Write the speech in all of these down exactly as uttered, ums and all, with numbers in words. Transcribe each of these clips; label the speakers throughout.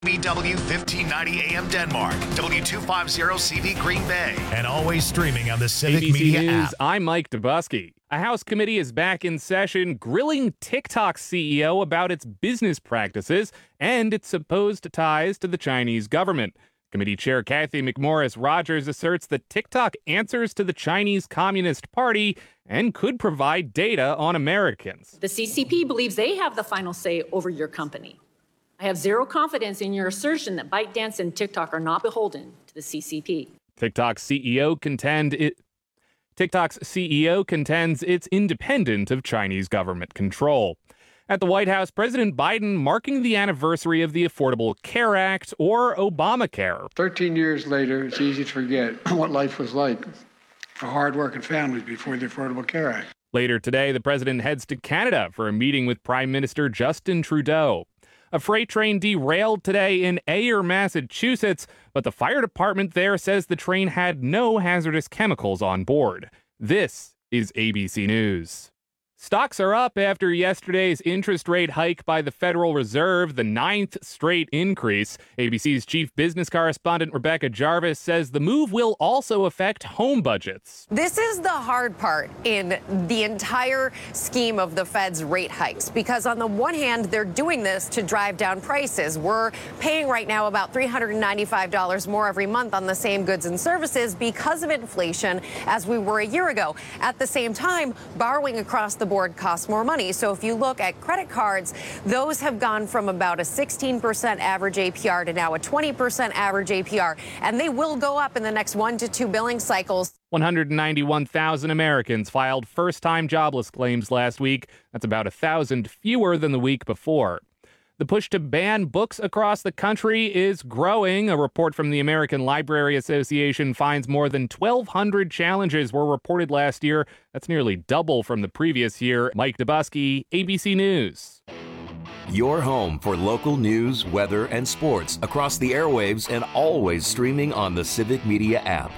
Speaker 1: B W fifteen ninety A M Denmark, W two fifty C V Green Bay, and always streaming on the Civic
Speaker 2: A B C
Speaker 1: Media
Speaker 2: News,
Speaker 1: app.
Speaker 2: I'm Mike Dubusky. A House committee is back in session grilling TikTok's C E O about its business practices and its supposed ties to the Chinese government. Committee Chair Kathy McMorris Rogers asserts that TikTok answers to the Chinese Communist Party and could provide data on Americans.
Speaker 3: The C C P believes they have the final say over your company. I have zero confidence in your assertion that ByteDance and TikTok are not beholden to the C C P.
Speaker 2: TikTok's C E O contend it TikTok's C E O contends it's independent of Chinese government control. At the White House, President Biden marking the anniversary of the Affordable Care Act, or Obamacare.
Speaker 4: Thirteen years later, it's easy to forget what life was like for hard-working families before the Affordable Care Act.
Speaker 2: Later today, the president heads to Canada for a meeting with Prime Minister Justin Trudeau. A freight train derailed today in Ayer, Massachusetts, but the fire department there says the train had no hazardous chemicals on board. This is A B C News. Stocks are up after yesterday's interest rate hike by the Federal Reserve, the ninth straight increase. A B C's chief business correspondent Rebecca Jarvis says the move will also affect home budgets.
Speaker 5: This is the hard part in the entire scheme of the Fed's rate hikes, because on the one hand, they're doing this to drive down prices. We're paying right now about three hundred ninety-five dollars more every month on the same goods and services because of inflation as we were a year ago. At the same time, borrowing across the board costs more money. So if you look at credit cards, those have gone from about a sixteen percent average A P R to now a twenty percent average A P R, and they will go up in the next one to two billing cycles.
Speaker 2: one hundred ninety-one thousand Americans filed first-time jobless claims last week. That's about a thousand fewer than the week before. The push to ban books across the country is growing. A report from the American Library Association finds more than twelve hundred challenges were reported last year. That's nearly double from the previous year. Mike Dubusky, A B C News.
Speaker 6: Your home for local news, weather, and sports across the airwaves and always streaming on the Civic Media app.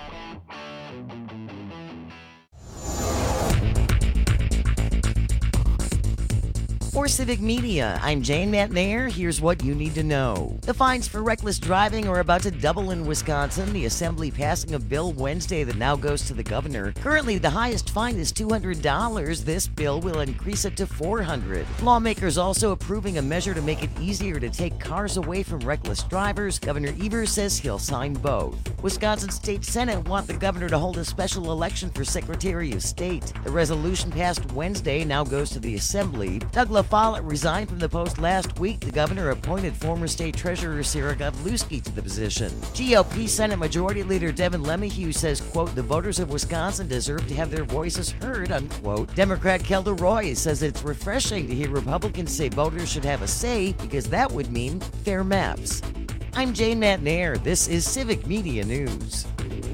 Speaker 7: For Civic Media, I'm Jane Matnair. Here's what you need to know. The fines for reckless driving are about to double in Wisconsin. The Assembly passing a bill Wednesday that now goes to the governor. Currently, the highest fine is two hundred dollars. This bill will increase it to four hundred dollars. Lawmakers also approving a measure to make it easier to take cars away from reckless drivers. Governor Evers says he'll sign both. Wisconsin State Senate want the governor to hold a special election for Secretary of State. The resolution passed Wednesday now goes to the Assembly. Doug Follett resigned from the post last week. The governor appointed former state treasurer Sarah Godlewski to the position. G O P Senate Majority Leader Devin LeMahieu says, quote, the voters of Wisconsin deserve to have their voices heard, unquote. Democrat Kelda Roy says it's refreshing to hear Republicans say voters should have a say because that would mean fair maps. I'm Jane Matnair. This is Civic Media News.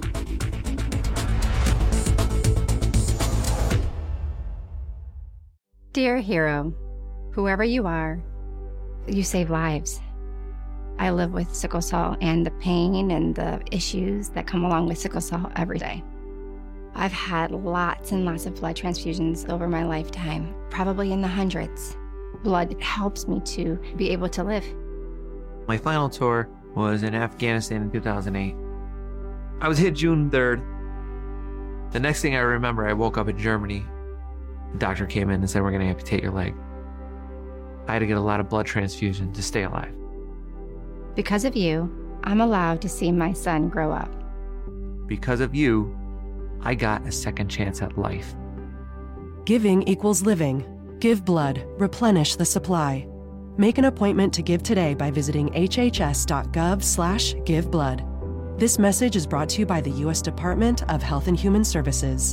Speaker 8: Dear hero, whoever you are, you save lives. I live with sickle cell and the pain and the issues that come along with sickle cell every day. I've had lots and lots of blood transfusions over my lifetime, probably in the hundreds. Blood helps me to be able to live.
Speaker 9: My final tour was in Afghanistan in two thousand eight. I was hit June third. The next thing I remember, I woke up in Germany. The doctor came in and said, we're going to amputate your leg. I had to get a lot of blood transfusion to stay alive.
Speaker 8: Because of you, I'm allowed to see my son grow up.
Speaker 9: Because of you, I got a second chance at life.
Speaker 10: Giving equals living. Give blood. Replenish the supply. Make an appointment to give today by visiting hhs.gov slash give blood. This message is brought to you by the U S Department of Health and Human Services.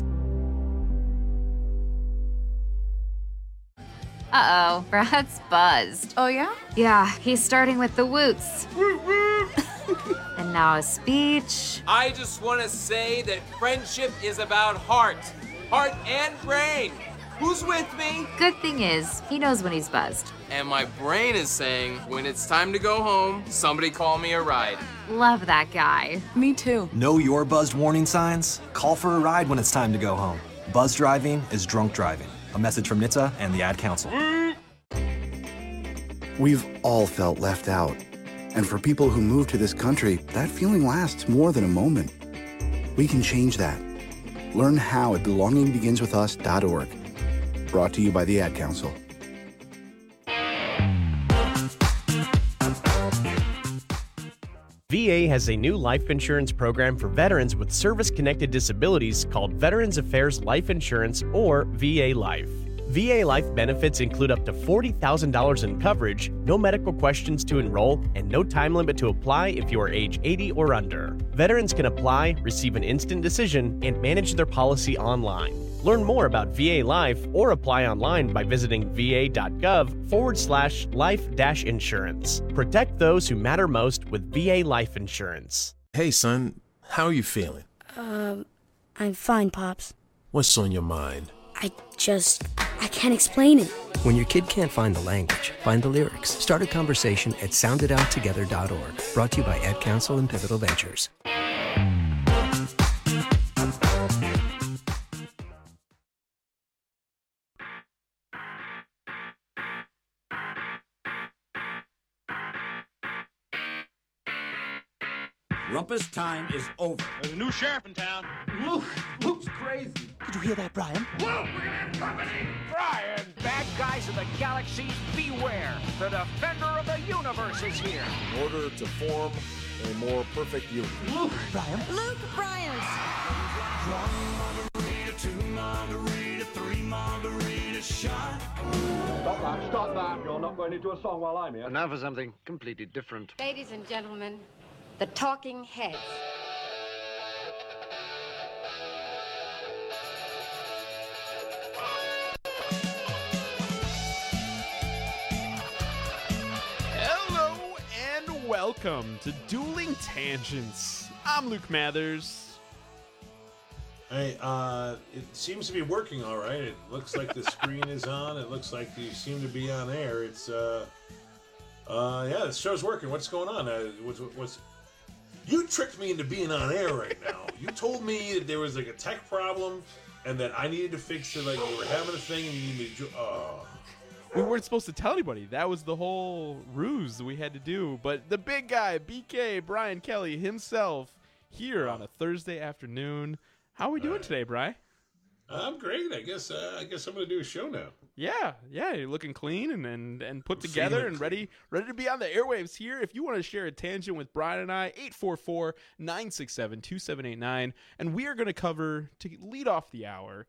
Speaker 11: Uh-oh, Brad's buzzed.
Speaker 12: Oh, yeah?
Speaker 11: Yeah, he's starting with the woots. And now a speech.
Speaker 13: I just want to say that friendship is about heart. Heart and brain. Who's with me?
Speaker 11: Good thing is, he knows when he's buzzed.
Speaker 13: And my brain is saying, when it's time to go home, somebody call me a ride.
Speaker 11: Love that guy.
Speaker 12: Me too.
Speaker 14: Know your buzzed warning signs? Call for a ride when it's time to go home. Buzz driving is drunk driving. A message from N H T S A and the Ad Council.
Speaker 15: We've all felt left out.
Speaker 12: And for people who move to this country, that feeling lasts more than a moment. We can change that. Learn how at belonging begins with us dot org. Brought to you by the Ad Council.
Speaker 15: V A has a new life insurance program for veterans with service-connected disabilities called Veterans Affairs Life Insurance, or V A Life. V A Life benefits include up to forty thousand dollars in coverage, no medical questions to enroll, and no time limit to apply if you are age eighty or under. Veterans can apply, receive an instant decision, and manage their policy online. Learn more about V A Life or apply online by visiting va.gov forward slash life dash insurance. Protect those who matter most with V A Life Insurance.
Speaker 16: Hey, son, how are you feeling?
Speaker 17: Um, I'm fine, Pops.
Speaker 16: What's on your mind?
Speaker 17: I just, I can't explain it.
Speaker 18: When your kid can't find the language, find the lyrics. Start a conversation at sound it out together dot org. Brought to you by Ad Council and Pivotal Ventures.
Speaker 19: Rumpus time is over.
Speaker 20: There's a new sheriff in town.
Speaker 19: Luke, Luke's crazy.
Speaker 20: Did you hear that, Brian?
Speaker 19: Luke, we're gonna have company.
Speaker 20: Brian! Bad guys of the galaxies, beware. The defender of the universe is here.
Speaker 21: In order to form a more perfect union.
Speaker 19: Luke, Brian.
Speaker 17: Luke Bryant.
Speaker 19: One margarita, two margarita, three margarita shot.
Speaker 22: Stop that, stop that. You're not going into a song while I'm here.
Speaker 23: And now for something completely different.
Speaker 24: Ladies and gentlemen, the Talking Heads.
Speaker 25: Hello and welcome to Dueling Tangents. I'm Luke Mathers.
Speaker 26: Hey, uh, it seems to be working all right. It looks like the screen is on. It looks like you seem to be on air. It's, uh, uh, yeah, the show's working. What's going on? Uh, what's, what's, You tricked me into being on air right now. You told me that there was like a tech problem and that I needed to fix it, like you were having a thing and you needed me to... Oh.
Speaker 25: We weren't supposed to tell anybody. That was the whole ruse we had to do. But the big guy, B K, Brian Kelly himself, here on a Thursday afternoon. How are we doing right. today, Bri?
Speaker 26: I'm great. I guess uh, I guess I'm going to do a show now.
Speaker 25: Yeah, yeah, you're looking clean and and, and put
Speaker 26: I'm
Speaker 25: together and ready ready to be on the airwaves here. If you want to share a tangent with Brian and I, eight four four, nine six seven, two seven eight nine. And we are going to cover, to lead off the hour,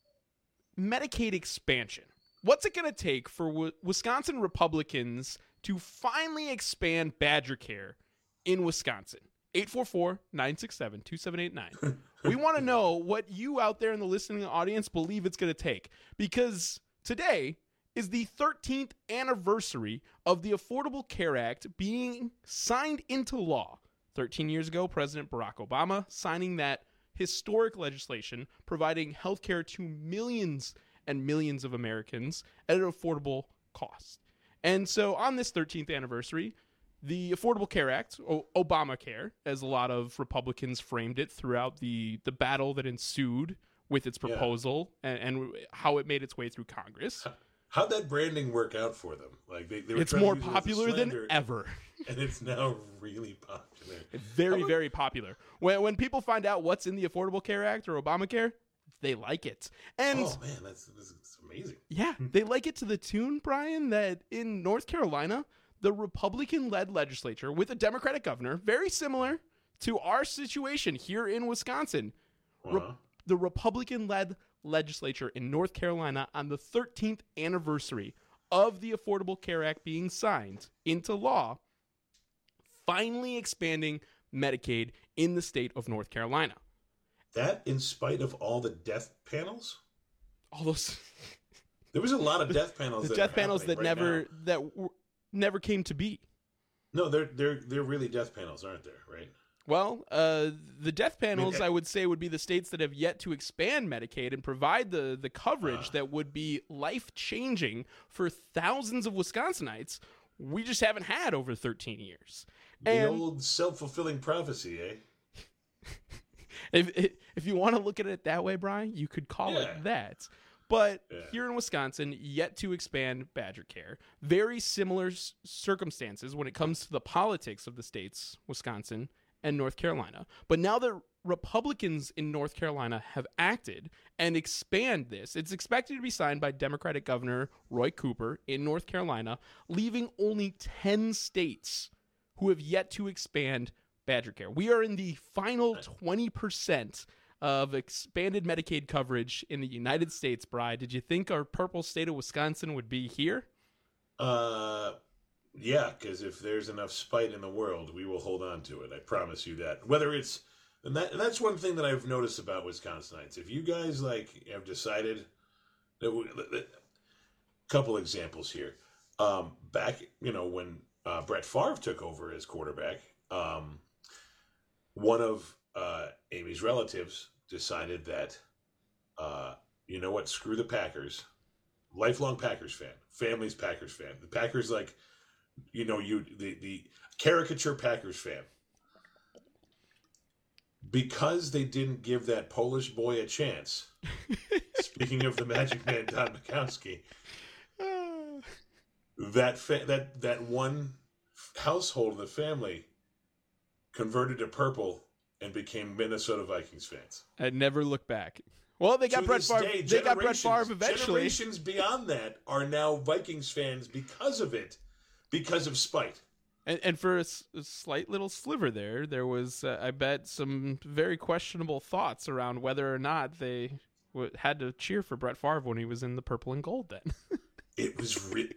Speaker 25: Medicaid expansion. What's it going to take for w- Wisconsin Republicans to finally expand Badger Care in Wisconsin? eight four four, nine six seven, two seven eight nine. We want to know what you out there in the listening audience believe it's going to take, because today is the thirteenth anniversary of the Affordable Care Act being signed into law. thirteen years ago, President Barack Obama signing that historic legislation providing health care to millions and millions of Americans at an affordable cost. And so on this thirteenth anniversary, the Affordable Care Act, o- Obamacare, as a lot of Republicans framed it throughout the, the battle that ensued with its proposal yeah. and, and how it made its way through Congress.
Speaker 26: How'd that branding work out for them? Like they, they were
Speaker 25: It's more popular than ever.
Speaker 26: And it's now really popular.
Speaker 25: Very, about- very popular. When, when people find out what's in the Affordable Care Act or Obamacare, they like it. And
Speaker 26: oh, man, that's, that's amazing.
Speaker 25: Yeah, they like it to the tune, Brian, that in North Carolina, the Republican-led legislature with a Democratic governor, very similar to our situation here in Wisconsin,
Speaker 26: uh-huh.
Speaker 25: Re- the Republican-led legislature in North Carolina on the thirteenth anniversary of the Affordable Care Act being signed into law, finally expanding Medicaid in the state of North Carolina.
Speaker 26: That in spite of all the death panels?
Speaker 25: All those...
Speaker 26: There was a lot of death panels.
Speaker 25: The
Speaker 26: that
Speaker 25: death panels that
Speaker 26: right
Speaker 25: never...
Speaker 26: now.
Speaker 25: that were, never came to be.
Speaker 26: No, they're they're they're really death panels, aren't there? Right.
Speaker 25: Well, uh, the death panels, I,
Speaker 26: mean,
Speaker 25: I would say, would be the states that have yet to expand Medicaid and provide the the coverage
Speaker 26: uh,
Speaker 25: that would be life changing for thousands of Wisconsinites. We just haven't had over thirteen years.
Speaker 26: The
Speaker 25: and
Speaker 26: old self-fulfilling prophecy, eh?
Speaker 25: if if you want to look at it that way, Brian, you could call
Speaker 26: yeah.
Speaker 25: it that. But
Speaker 26: Yeah.
Speaker 25: here in Wisconsin, yet to expand Badger Care. Very similar s- circumstances when it comes to the politics of the states, Wisconsin and North Carolina. But now that Republicans in North Carolina have acted and expand this, it's expected to be signed by Democratic Governor Roy Cooper in North Carolina, leaving only ten states who have yet to expand Badger Care. We are in the final twenty percent of expanded Medicaid coverage in the United States, Bri. Did you think our purple state of Wisconsin would be here?
Speaker 26: Uh, yeah, because if there's enough spite in the world, we will hold on to it. I promise you that. Whether it's and that and that's one thing that I've noticed about Wisconsinites. If you guys like have decided that, we, that couple examples here. Um, back, you know, when uh, Brett Favre took over as quarterback, um, one of uh, Amy's relatives decided that, uh, you know what, screw the Packers. Lifelong Packers fan, family's Packers fan. The Packers, like, you know, you the, the caricature Packers fan. Because they didn't give that Polish boy a chance. Speaking of the Magic Man, Don Bukowski, that fa- that that one household of the family converted to purple and became Minnesota Vikings fans.
Speaker 25: I'd never look back. Well, they got
Speaker 26: To
Speaker 25: Brett
Speaker 26: this
Speaker 25: Favre.
Speaker 26: day,
Speaker 25: They got Brett
Speaker 26: generations-
Speaker 25: Favre eventually.
Speaker 26: Generations beyond that are now Vikings fans because of it, because of spite.
Speaker 25: And, and for a, s- a slight little sliver there, there was, uh, I bet, some very questionable thoughts around whether or not they w- had to cheer for Brett Favre when he was in the purple and gold then.
Speaker 26: It was really.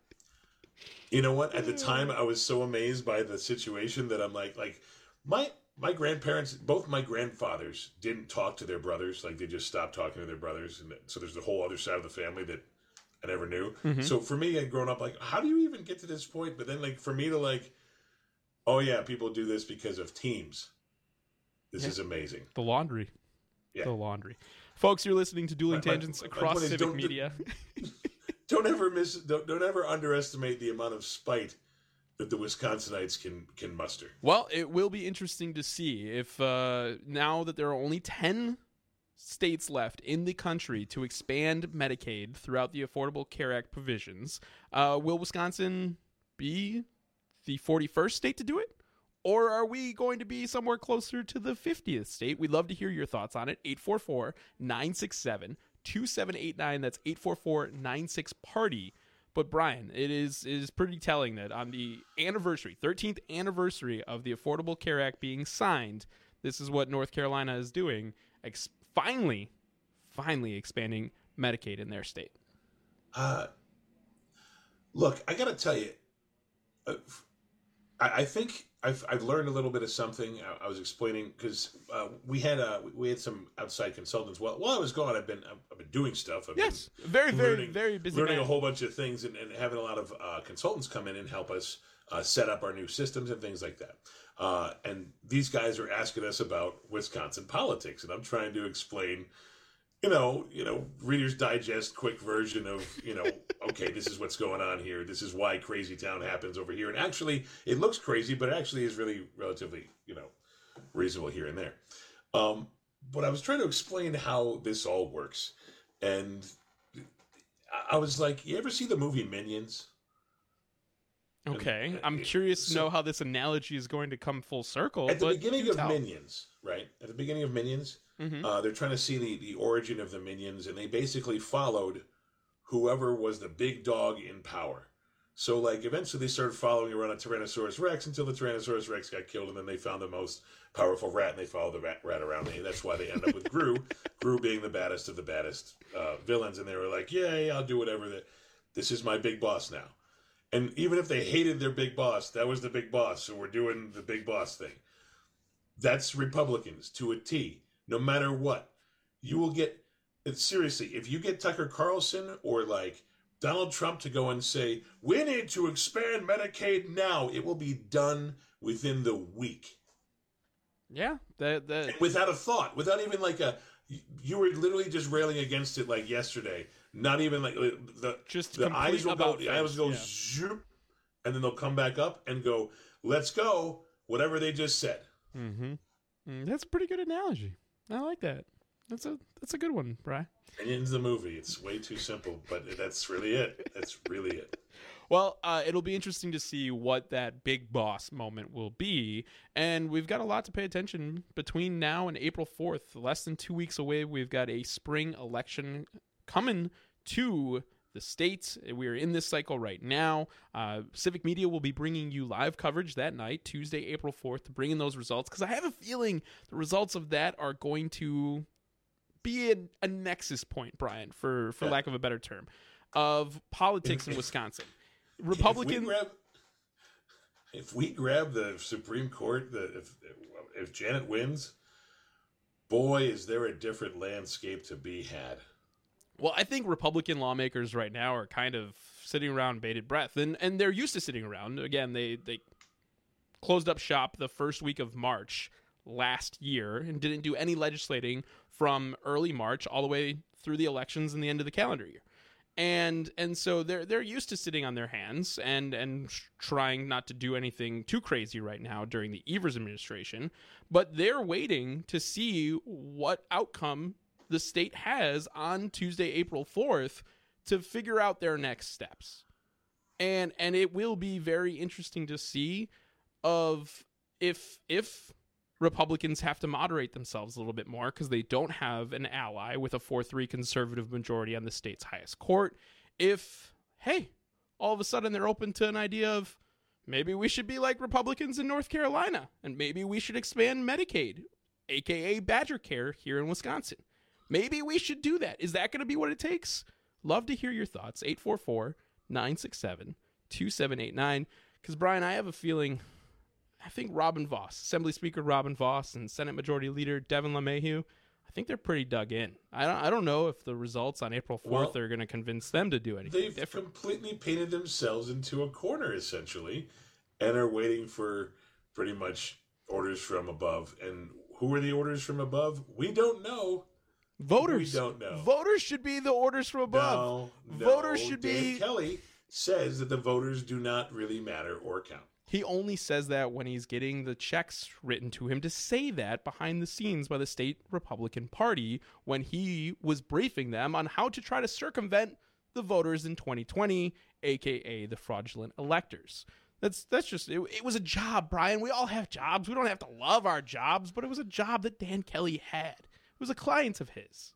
Speaker 26: You know what? At the time, I was so amazed by the situation that I'm like, like my my grandparents, both my grandfathers didn't talk to their brothers. Like they just stopped talking to their brothers, and so there's the whole other side of the family that I never knew.
Speaker 25: Mhm.
Speaker 26: So for me, I'd grown up like, how do you even get to this point? But then, like for me to like, oh yeah, people do this because of teams. This
Speaker 25: Yeah.
Speaker 26: is amazing.
Speaker 25: The laundry.
Speaker 26: Yeah.
Speaker 25: The laundry. Folks, you're listening to Dueling
Speaker 26: My- my-
Speaker 25: Tangents
Speaker 26: my
Speaker 25: across
Speaker 26: point is,
Speaker 25: Civic
Speaker 26: don't-
Speaker 25: Media.
Speaker 26: Don't ever miss. Don't, don't ever underestimate the amount of spite that the Wisconsinites can can muster.
Speaker 25: Well, it will be interesting to see if uh, now that there are only ten states left in the country to expand Medicaid throughout the Affordable Care Act provisions, uh, will Wisconsin be the forty-first state to do it? Or are we going to be somewhere closer to the fiftieth state? We'd love to hear your thoughts on it. eight four four, nine six seven, two seven eight nine. That's eight four four, nine six, party. But Brian, it is it is pretty telling that on the anniversary, thirteenth anniversary of the Affordable Care Act being signed, this is what North Carolina is doing, ex- finally, finally expanding Medicaid in their state.
Speaker 26: Uh, look, I got to tell you, uh, I, I think I've I've learned a little bit of something. I, I was explaining because uh, we had uh, we had some outside consultants. While while I was gone, I've been I've, I've been doing stuff. I've
Speaker 25: Yes,
Speaker 26: been
Speaker 25: very, very,
Speaker 26: learning,
Speaker 25: very busy
Speaker 26: learning
Speaker 25: man.
Speaker 26: a whole bunch of things and, and having a lot of uh, consultants come in and help us uh, set up our new systems and things like that. Uh, and these guys are asking us about Wisconsin politics, and I'm trying to explain. You know, you know, Reader's Digest quick version of, you know, okay, this is what's going on here. This is why Crazy Town happens over here. And actually, it looks crazy, but it actually is really relatively, you know, reasonable here and there. Um, but I was trying to explain how this all works. And I was like, you ever see the movie Minions?
Speaker 25: Okay,
Speaker 26: And-
Speaker 25: I'm curious to
Speaker 26: so-
Speaker 25: know how this analogy is going to come full circle.
Speaker 26: At the
Speaker 25: but
Speaker 26: beginning
Speaker 25: do
Speaker 26: of
Speaker 25: tell.
Speaker 26: Minions, right? At the beginning of Minions,
Speaker 25: Mhm.
Speaker 26: uh, they're trying to see the, the origin of the Minions, and they basically followed whoever was the big dog in power. So, like, eventually they started following around a Tyrannosaurus Rex until the Tyrannosaurus Rex got killed, and then they found the most powerful rat, and they followed the rat, rat around. And that's why they end up with Gru, Gru being the baddest of the baddest uh, villains. And they were like, yay, I'll do whatever. That This is my big boss now. And even if they hated their big boss, that was the big boss, so we're doing the big boss thing. That's Republicans to a T. No matter what, you will get. Seriously, if you get Tucker Carlson or like Donald Trump to go and say, we need to expand Medicaid now, it will be done within the week.
Speaker 25: Yeah, that that
Speaker 26: And without a thought, without even like a. You were literally just railing against it like yesterday. Not even like the
Speaker 25: just
Speaker 26: the eyes will go.
Speaker 25: about
Speaker 26: The eyes
Speaker 25: face,
Speaker 26: go
Speaker 25: yeah.
Speaker 26: zoop, and then they'll come back up and go, "Let's go." Whatever they just said.
Speaker 25: Mm-hmm. Mm, that's a pretty good analogy. I like that. That's a that's a good one, Brian.
Speaker 26: Minions the movie. It's way too simple, but that's really it. That's really it.
Speaker 25: Well, uh, it'll be interesting to see what that big boss moment will be. And we've got a lot to pay attention between now and April fourth. Less than two weeks away, we've got a spring election coming to the states. We're in this cycle right now. Uh, Civic Media will be bringing you live coverage that night, Tuesday, April fourth, to bring in those results. Because I have a feeling the results of that are going to be a, a nexus point, Brian, for, for yeah. lack of a better term, of politics in Wisconsin. Republican. If we grab,
Speaker 26: if we grab the Supreme Court, the, if if Janet wins, boy, is there a different landscape to be had.
Speaker 25: Well, I think Republican lawmakers right now are kind of sitting around bated breath, and and they're used to sitting around. Again, they they closed up shop the first week of March last year and didn't do any legislating from early March all the way through the elections and the end of the calendar year. And and so they're they're used to sitting on their hands and and trying not to do anything too crazy right now during the Evers administration, but they're waiting to see what outcome the state has on Tuesday, April fourth, to figure out their next steps. And and it will be very interesting to see of if if Republicans have to moderate themselves a little bit more because they don't have an ally with a four three conservative majority on the state's highest court. If, hey, all of a sudden they're open to an idea of maybe we should be like Republicans in North Carolina and maybe we should expand Medicaid, a k a. Badger Care here in Wisconsin. Maybe we should do that. Is that going to be what it takes? Love to hear your thoughts. eight four four, nine six seven, two seven eight nine. Because, Brian, I have a feeling... I think Robin Vos, Assembly Speaker Robin Vos, and Senate Majority Leader Devin LeMahieu, I think they're pretty dug in. I don't, I don't know if the results on April fourth well, are going to convince them to do anything
Speaker 26: they've
Speaker 25: different.
Speaker 26: Completely painted themselves into a corner, essentially, and are waiting for pretty much orders from above. And who are the orders from above? We don't know.
Speaker 25: Voters.
Speaker 26: We don't know.
Speaker 25: Voters should be the orders from above.
Speaker 26: No, no.
Speaker 25: Voters should
Speaker 26: Dave
Speaker 25: be...
Speaker 26: Kelly says that the voters do not really matter or count.
Speaker 25: He only says that when he's getting the checks written to him to say that behind the scenes by the state Republican Party when he was briefing them on how to try to circumvent the voters in twenty twenty, a k a the fraudulent electors. That's that's just, it, it was a job, Brian. We all have jobs. We don't have to love our jobs, but it was a job that Dan Kelly had. It was a client of his.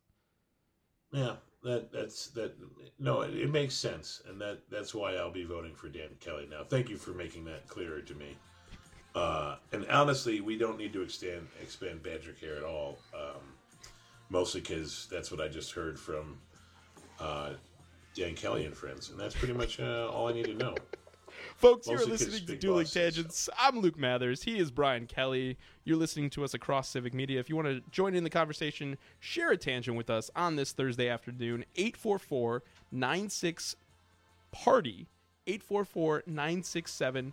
Speaker 26: Yeah, that that's that. No, it, it makes sense, and that that's why I'll be voting for Dan Kelly now. Thank you for making that clearer to me. Uh, and honestly, we don't need to expand expand Badger Care at all. Um, mostly because that's what I just heard from uh, Dan Kelly and friends, and that's pretty much uh, all I need to know.
Speaker 25: Folks, you're listening to Dueling Tangents. I'm Luke Mathers. He is Brian Kelly. You're listening to us across Civic Media. If you want to join in the conversation, share a tangent with us on this Thursday afternoon. eight four four, nine six, party. eight four four, nine six seven.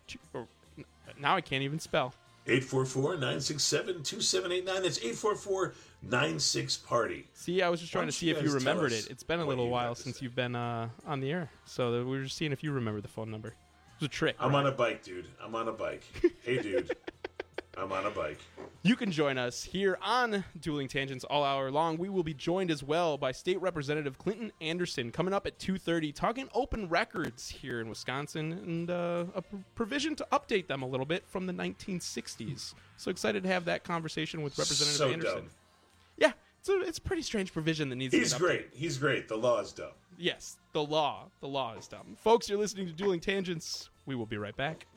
Speaker 25: Now I can't even spell.
Speaker 26: eight four four, nine six seven, two seven eight nine. That's eight four four, nine six, party.
Speaker 25: See, I was just trying to see if you remembered it. It's been a little while since you've been uh, on the air. So we were just seeing if you remember the phone number. It was a trick.
Speaker 26: I'm
Speaker 25: right?
Speaker 26: on a bike, dude. I'm on a bike. Hey, dude. I'm on a bike.
Speaker 25: You can join us here on Dueling Tangents all hour long. We will be joined as well by State Representative Clinton Anderson coming up at two thirty, talking open records here in Wisconsin and uh, a pr- provision to update them a little bit from the nineteen sixties. So excited to have that conversation with Representative
Speaker 26: so
Speaker 25: Anderson.
Speaker 26: Dumb.
Speaker 25: Yeah, it's a, it's a pretty strange provision that needs
Speaker 26: He's
Speaker 25: to be
Speaker 26: great. He's great. The law is dumb.
Speaker 25: Yes, the law. The law is dumb. Folks, you're listening to Dueling Tangents. We will be right back.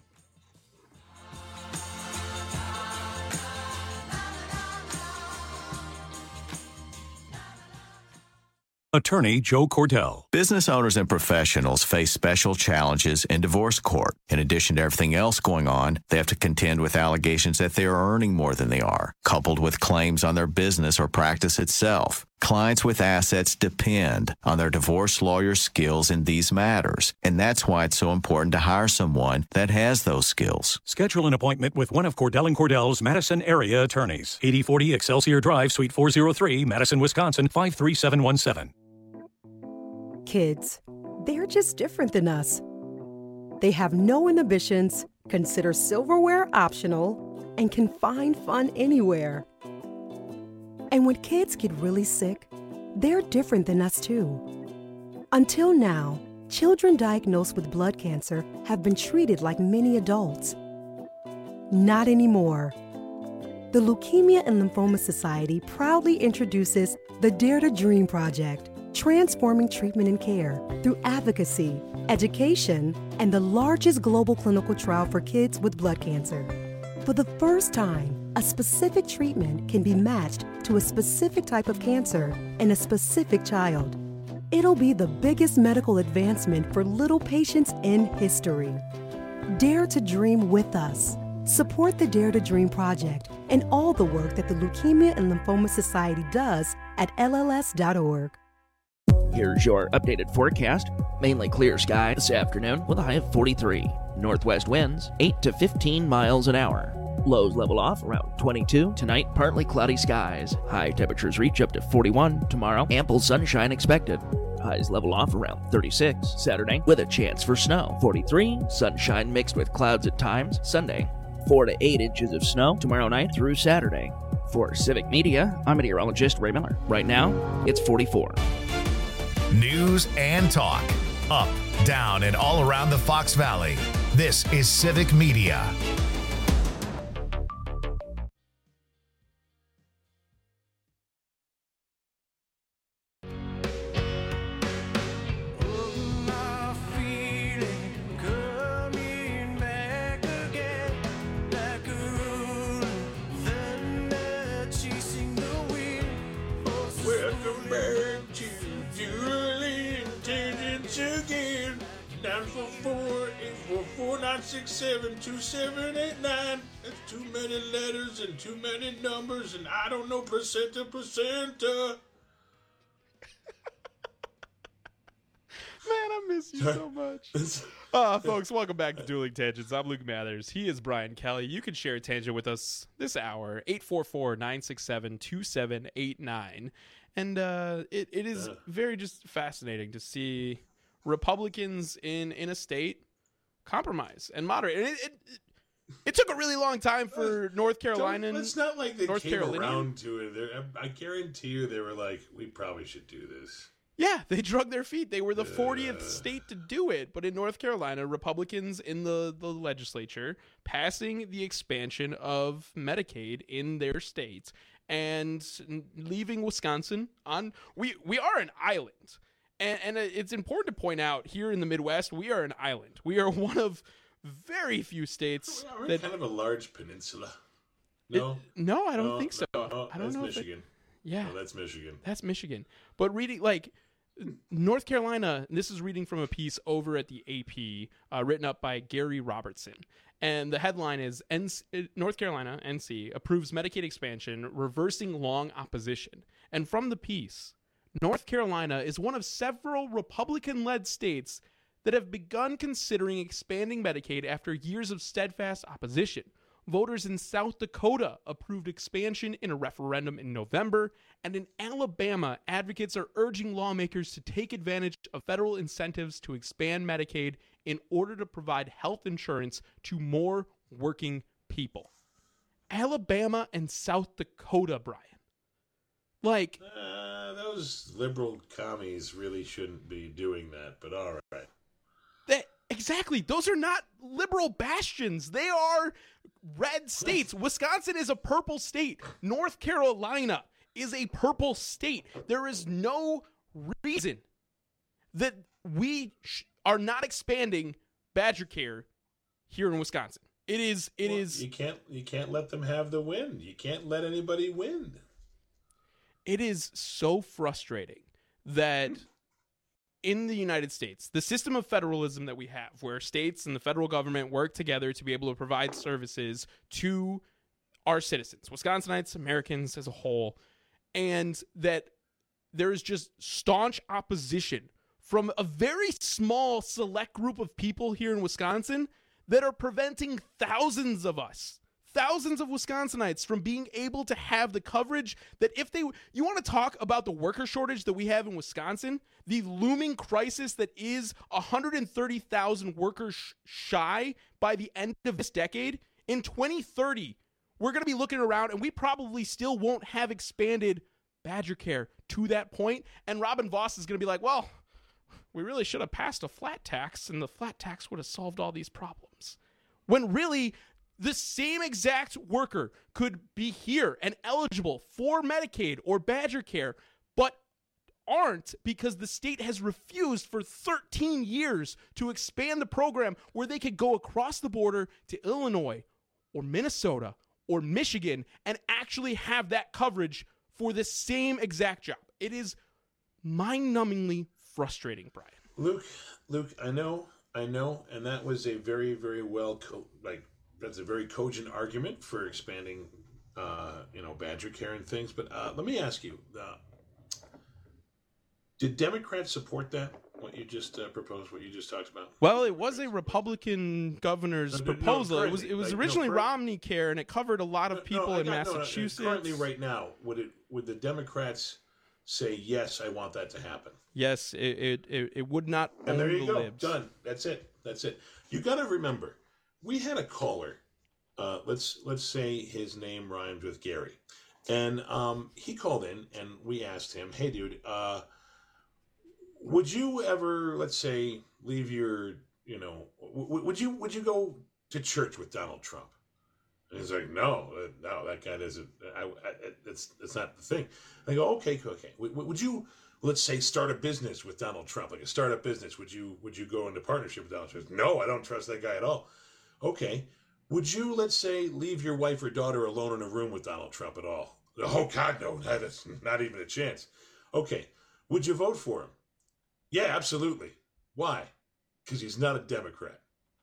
Speaker 1: Attorney Joe Cordell.
Speaker 2: Business owners and professionals face special challenges in divorce court. In addition to everything else going on, they have to contend with allegations that they are earning more than they are, coupled with claims on their business or practice itself. Clients with assets depend on their divorce lawyer's skills in these matters, and that's why it's so important to hire someone that has those skills.
Speaker 1: Schedule an appointment with one of Cordell and Cordell's Madison area attorneys. eighty forty Excelsior Drive, Suite four oh three, Madison, Wisconsin, five three seven one seven.
Speaker 3: Kids, they're just different than us. They have no inhibitions, consider silverware optional, and can find fun anywhere. And when kids get really sick, they're different than us too. Until now, children diagnosed with blood cancer have been treated like many adults. Not anymore. The Leukemia and Lymphoma Society proudly introduces the Dare to Dream Project, transforming treatment and care through advocacy, education, and the largest global clinical trial for kids with blood cancer. For the first time, a specific treatment can be matched to a specific type of cancer in a specific child. It'll be the biggest medical advancement for little patients in history. Dare to dream with us. Support the Dare to Dream Project and all the work that the Leukemia and Lymphoma Society does at L L S dot org.
Speaker 4: Here's your updated forecast. Mainly clear sky this afternoon with a high of forty-three. Northwest winds eight to fifteen miles an hour. Lows level off around twenty-two. Tonight, partly cloudy skies. High temperatures reach up to forty-one. Tomorrow, ample sunshine expected. Highs level off around thirty-six. Saturday, with a chance for snow. forty-three. Sunshine mixed with clouds at times. Sunday, four to eight inches of snow tomorrow night through Saturday. For Civic Media, I'm meteorologist Ray Miller. Right now, it's forty-four.
Speaker 5: News and talk. Up, down, and all around the Fox Valley. This is Civic Media.
Speaker 26: six seven two seven eight nine. That's too many letters and too many numbers, and I don't know percent to percent. Uh.
Speaker 25: Man, I miss you so much. Uh, folks, welcome back to Dueling Tangents. I'm Luke Mathers. He is Brian Kelly. You can share a tangent with us this hour, eight four four, nine six seven, two seven eight nine. And uh, it, it is uh. very just fascinating to see Republicans in, in a state compromise and moderate. And it, it, it, it took a really long time for North Carolina.
Speaker 26: It's not like they
Speaker 25: North
Speaker 26: came
Speaker 25: Carolina.
Speaker 26: around to it. They're, I guarantee you they were like, we probably should do this.
Speaker 25: Yeah, they drug their feet. They were the fortieth uh, state to do it. But in North Carolina, Republicans in the, the legislature passing the expansion of Medicaid in their states and leaving Wisconsin on. We, we are an island. And, and it's important to point out here in the Midwest, we are an island. We are one of very few states.
Speaker 26: We're
Speaker 25: that
Speaker 26: kind of a large peninsula. No,
Speaker 25: it, no, I don't
Speaker 26: no,
Speaker 25: think so.
Speaker 26: No, no,
Speaker 25: I don't
Speaker 26: that's
Speaker 25: know.
Speaker 26: Michigan.
Speaker 25: It, yeah,
Speaker 26: no, that's Michigan.
Speaker 25: That's Michigan. But reading like North Carolina, this is reading from a piece over at the A P, uh, written up by Gary Robertson. And the headline is N C, North Carolina, N C, approves Medicaid expansion, reversing long opposition. And from the piece, North Carolina is one of several Republican-led states that have begun considering expanding Medicaid after years of steadfast opposition. Voters in South Dakota approved expansion in a referendum in November, and in Alabama, advocates are urging lawmakers to take advantage of federal incentives to expand Medicaid in order to provide health insurance to more working people. Alabama and South Dakota, Brian. Like...
Speaker 26: Uh, those liberal commies really shouldn't be doing that, but all right.
Speaker 25: That, exactly. Those are not liberal bastions. They are red states. Wisconsin is a purple state. North Carolina is a purple state. There is no reason that we sh- are not expanding Badger Care here in Wisconsin. It is. It
Speaker 26: well,
Speaker 25: is.
Speaker 26: You can't. You can't let them have the win. You can't let anybody win.
Speaker 25: It is so frustrating that in the United States, the system of federalism that we have, where states and the federal government work together to be able to provide services to our citizens, Wisconsinites, Americans as a whole, and that there is just staunch opposition from a very small select group of people here in Wisconsin that are preventing thousands of us, thousands of Wisconsinites from being able to have the coverage that if they, you want to talk about the worker shortage that we have in Wisconsin, the looming crisis that is one hundred thirty thousand workers shy by the end of this decade. In twenty thirty, we're going to be looking around, and we probably still won't have expanded Badger Care to that point. And Robin Voss is going to be like, well, we really should have passed a flat tax, and the flat tax would have solved all these problems. When really, the same exact worker could be here and eligible for Medicaid or Badger Care, but aren't because the state has refused for thirteen years to expand the program where they could go across the border to Illinois or Minnesota or Michigan and actually have that coverage for the same exact job. It is mind-numbingly frustrating, Brian.
Speaker 26: Luke, Luke, I know, I know, and that was a very, very well, co- like, that's a very cogent argument for expanding, uh, you know, Badger Care and things. But uh, let me ask you, uh, did Democrats support that, what you just uh, proposed, what you just talked about?
Speaker 25: Well, it was a Republican governor's
Speaker 26: No, no, no,
Speaker 25: proposal. it was
Speaker 26: currently,
Speaker 25: it was
Speaker 26: like,
Speaker 25: originally
Speaker 26: no, current-
Speaker 25: Romney Care, and it covered a lot of
Speaker 26: No,
Speaker 25: people
Speaker 26: I
Speaker 25: in
Speaker 26: got- no, no,
Speaker 25: Massachusetts.
Speaker 26: currently, right now, would it would the Democrats say, yes, I want that to happen?
Speaker 25: Yes, it it, it, it would not
Speaker 26: And
Speaker 25: own
Speaker 26: there you
Speaker 25: the
Speaker 26: go.
Speaker 25: libs.
Speaker 26: Done. That's it. That's it. You got to remember, we had a caller. Uh, let's let's say his name rhymed with Gary, and um, he called in, and we asked him, "Hey, dude, uh, would you ever, let's say, leave your, you know, w- would you would you go to church with Donald Trump?" And he's like, "No, uh, no, that guy doesn't. I, I, that's that's not the thing." I go, "Okay, okay. W- would you?" Let's say start a business with Donald Trump, like a startup business. Would you would you go into partnership with Donald Trump? No, I don't trust that guy at all. Okay. Would you, let's say, leave your wife or daughter alone in a room with Donald Trump at all? Oh, God, no, that is not even a chance. Okay. Would you vote for him? Yeah, absolutely. Why? Because he's not a Democrat.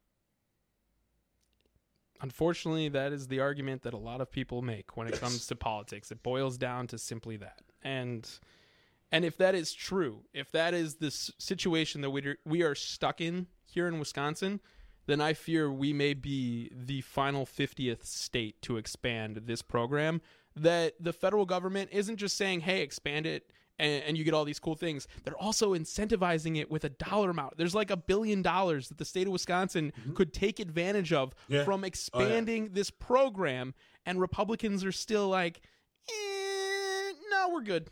Speaker 25: Unfortunately, that is the argument that a lot of people make when it comes to politics. It boils down to simply that. And and if that is true, if that is the s- situation that we we are stuck in here in Wisconsin, then I fear we may be the final fiftieth state to expand this program. That the federal government isn't just saying, hey, expand it, and, and you get all these cool things. They're also incentivizing it with a dollar amount. There's like a billion dollars that the state of Wisconsin mm-hmm. could take advantage of
Speaker 26: yeah.
Speaker 25: from expanding oh, yeah. this program, and Republicans are still like, eh, no, we're good.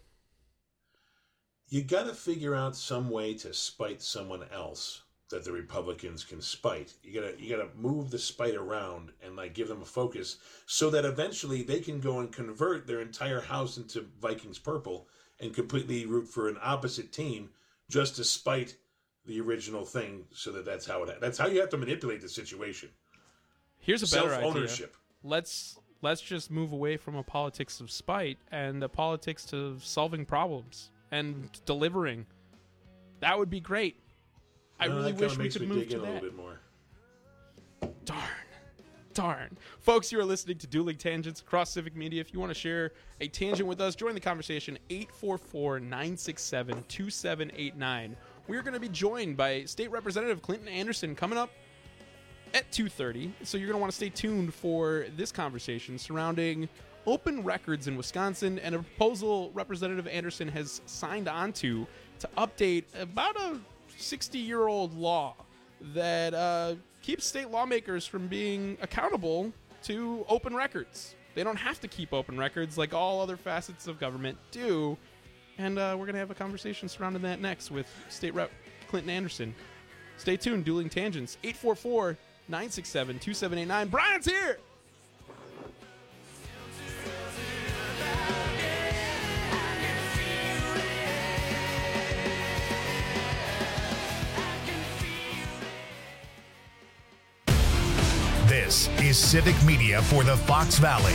Speaker 26: You got to figure out some way to spite someone else that the Republicans can spite. You gotta you gotta move the spite around and like give them a focus so that eventually they can go and convert their entire house into Vikings purple and completely root for an opposite team just to spite the original thing. So that that's how it that's how you have to manipulate the situation.
Speaker 25: Here's a better
Speaker 26: Self-ownership.
Speaker 25: idea. Let's let's just move away from a politics of spite and a politics to solving problems and delivering. That would be great. I
Speaker 26: no,
Speaker 25: really
Speaker 26: that
Speaker 25: wish we
Speaker 26: makes
Speaker 25: could
Speaker 26: me
Speaker 25: move
Speaker 26: dig
Speaker 25: to
Speaker 26: in
Speaker 25: that.
Speaker 26: a little bit more.
Speaker 25: Darn. Darn. Folks, you are listening to Dueling Tangents across Civic Media. If you want to share a tangent with us, join the conversation, eight four four, nine six seven, two seven eight nine. We're going to be joined by State Representative Clinton Anderson coming up at two thirty. So you're going to want to stay tuned for this conversation surrounding open records in Wisconsin and a proposal Representative Anderson has signed on to to update about a sixty-year-old law that uh, keeps state lawmakers from being accountable to open records. They don't have to keep open records like all other facets of government do. And uh, we're going to have a conversation surrounding that next with State Rep Clinton Anderson. Stay tuned, Dueling Tangents, eight four four, nine six seven, two seven eight nine. Brian's here!
Speaker 5: This is Civic Media for the Fox Valley.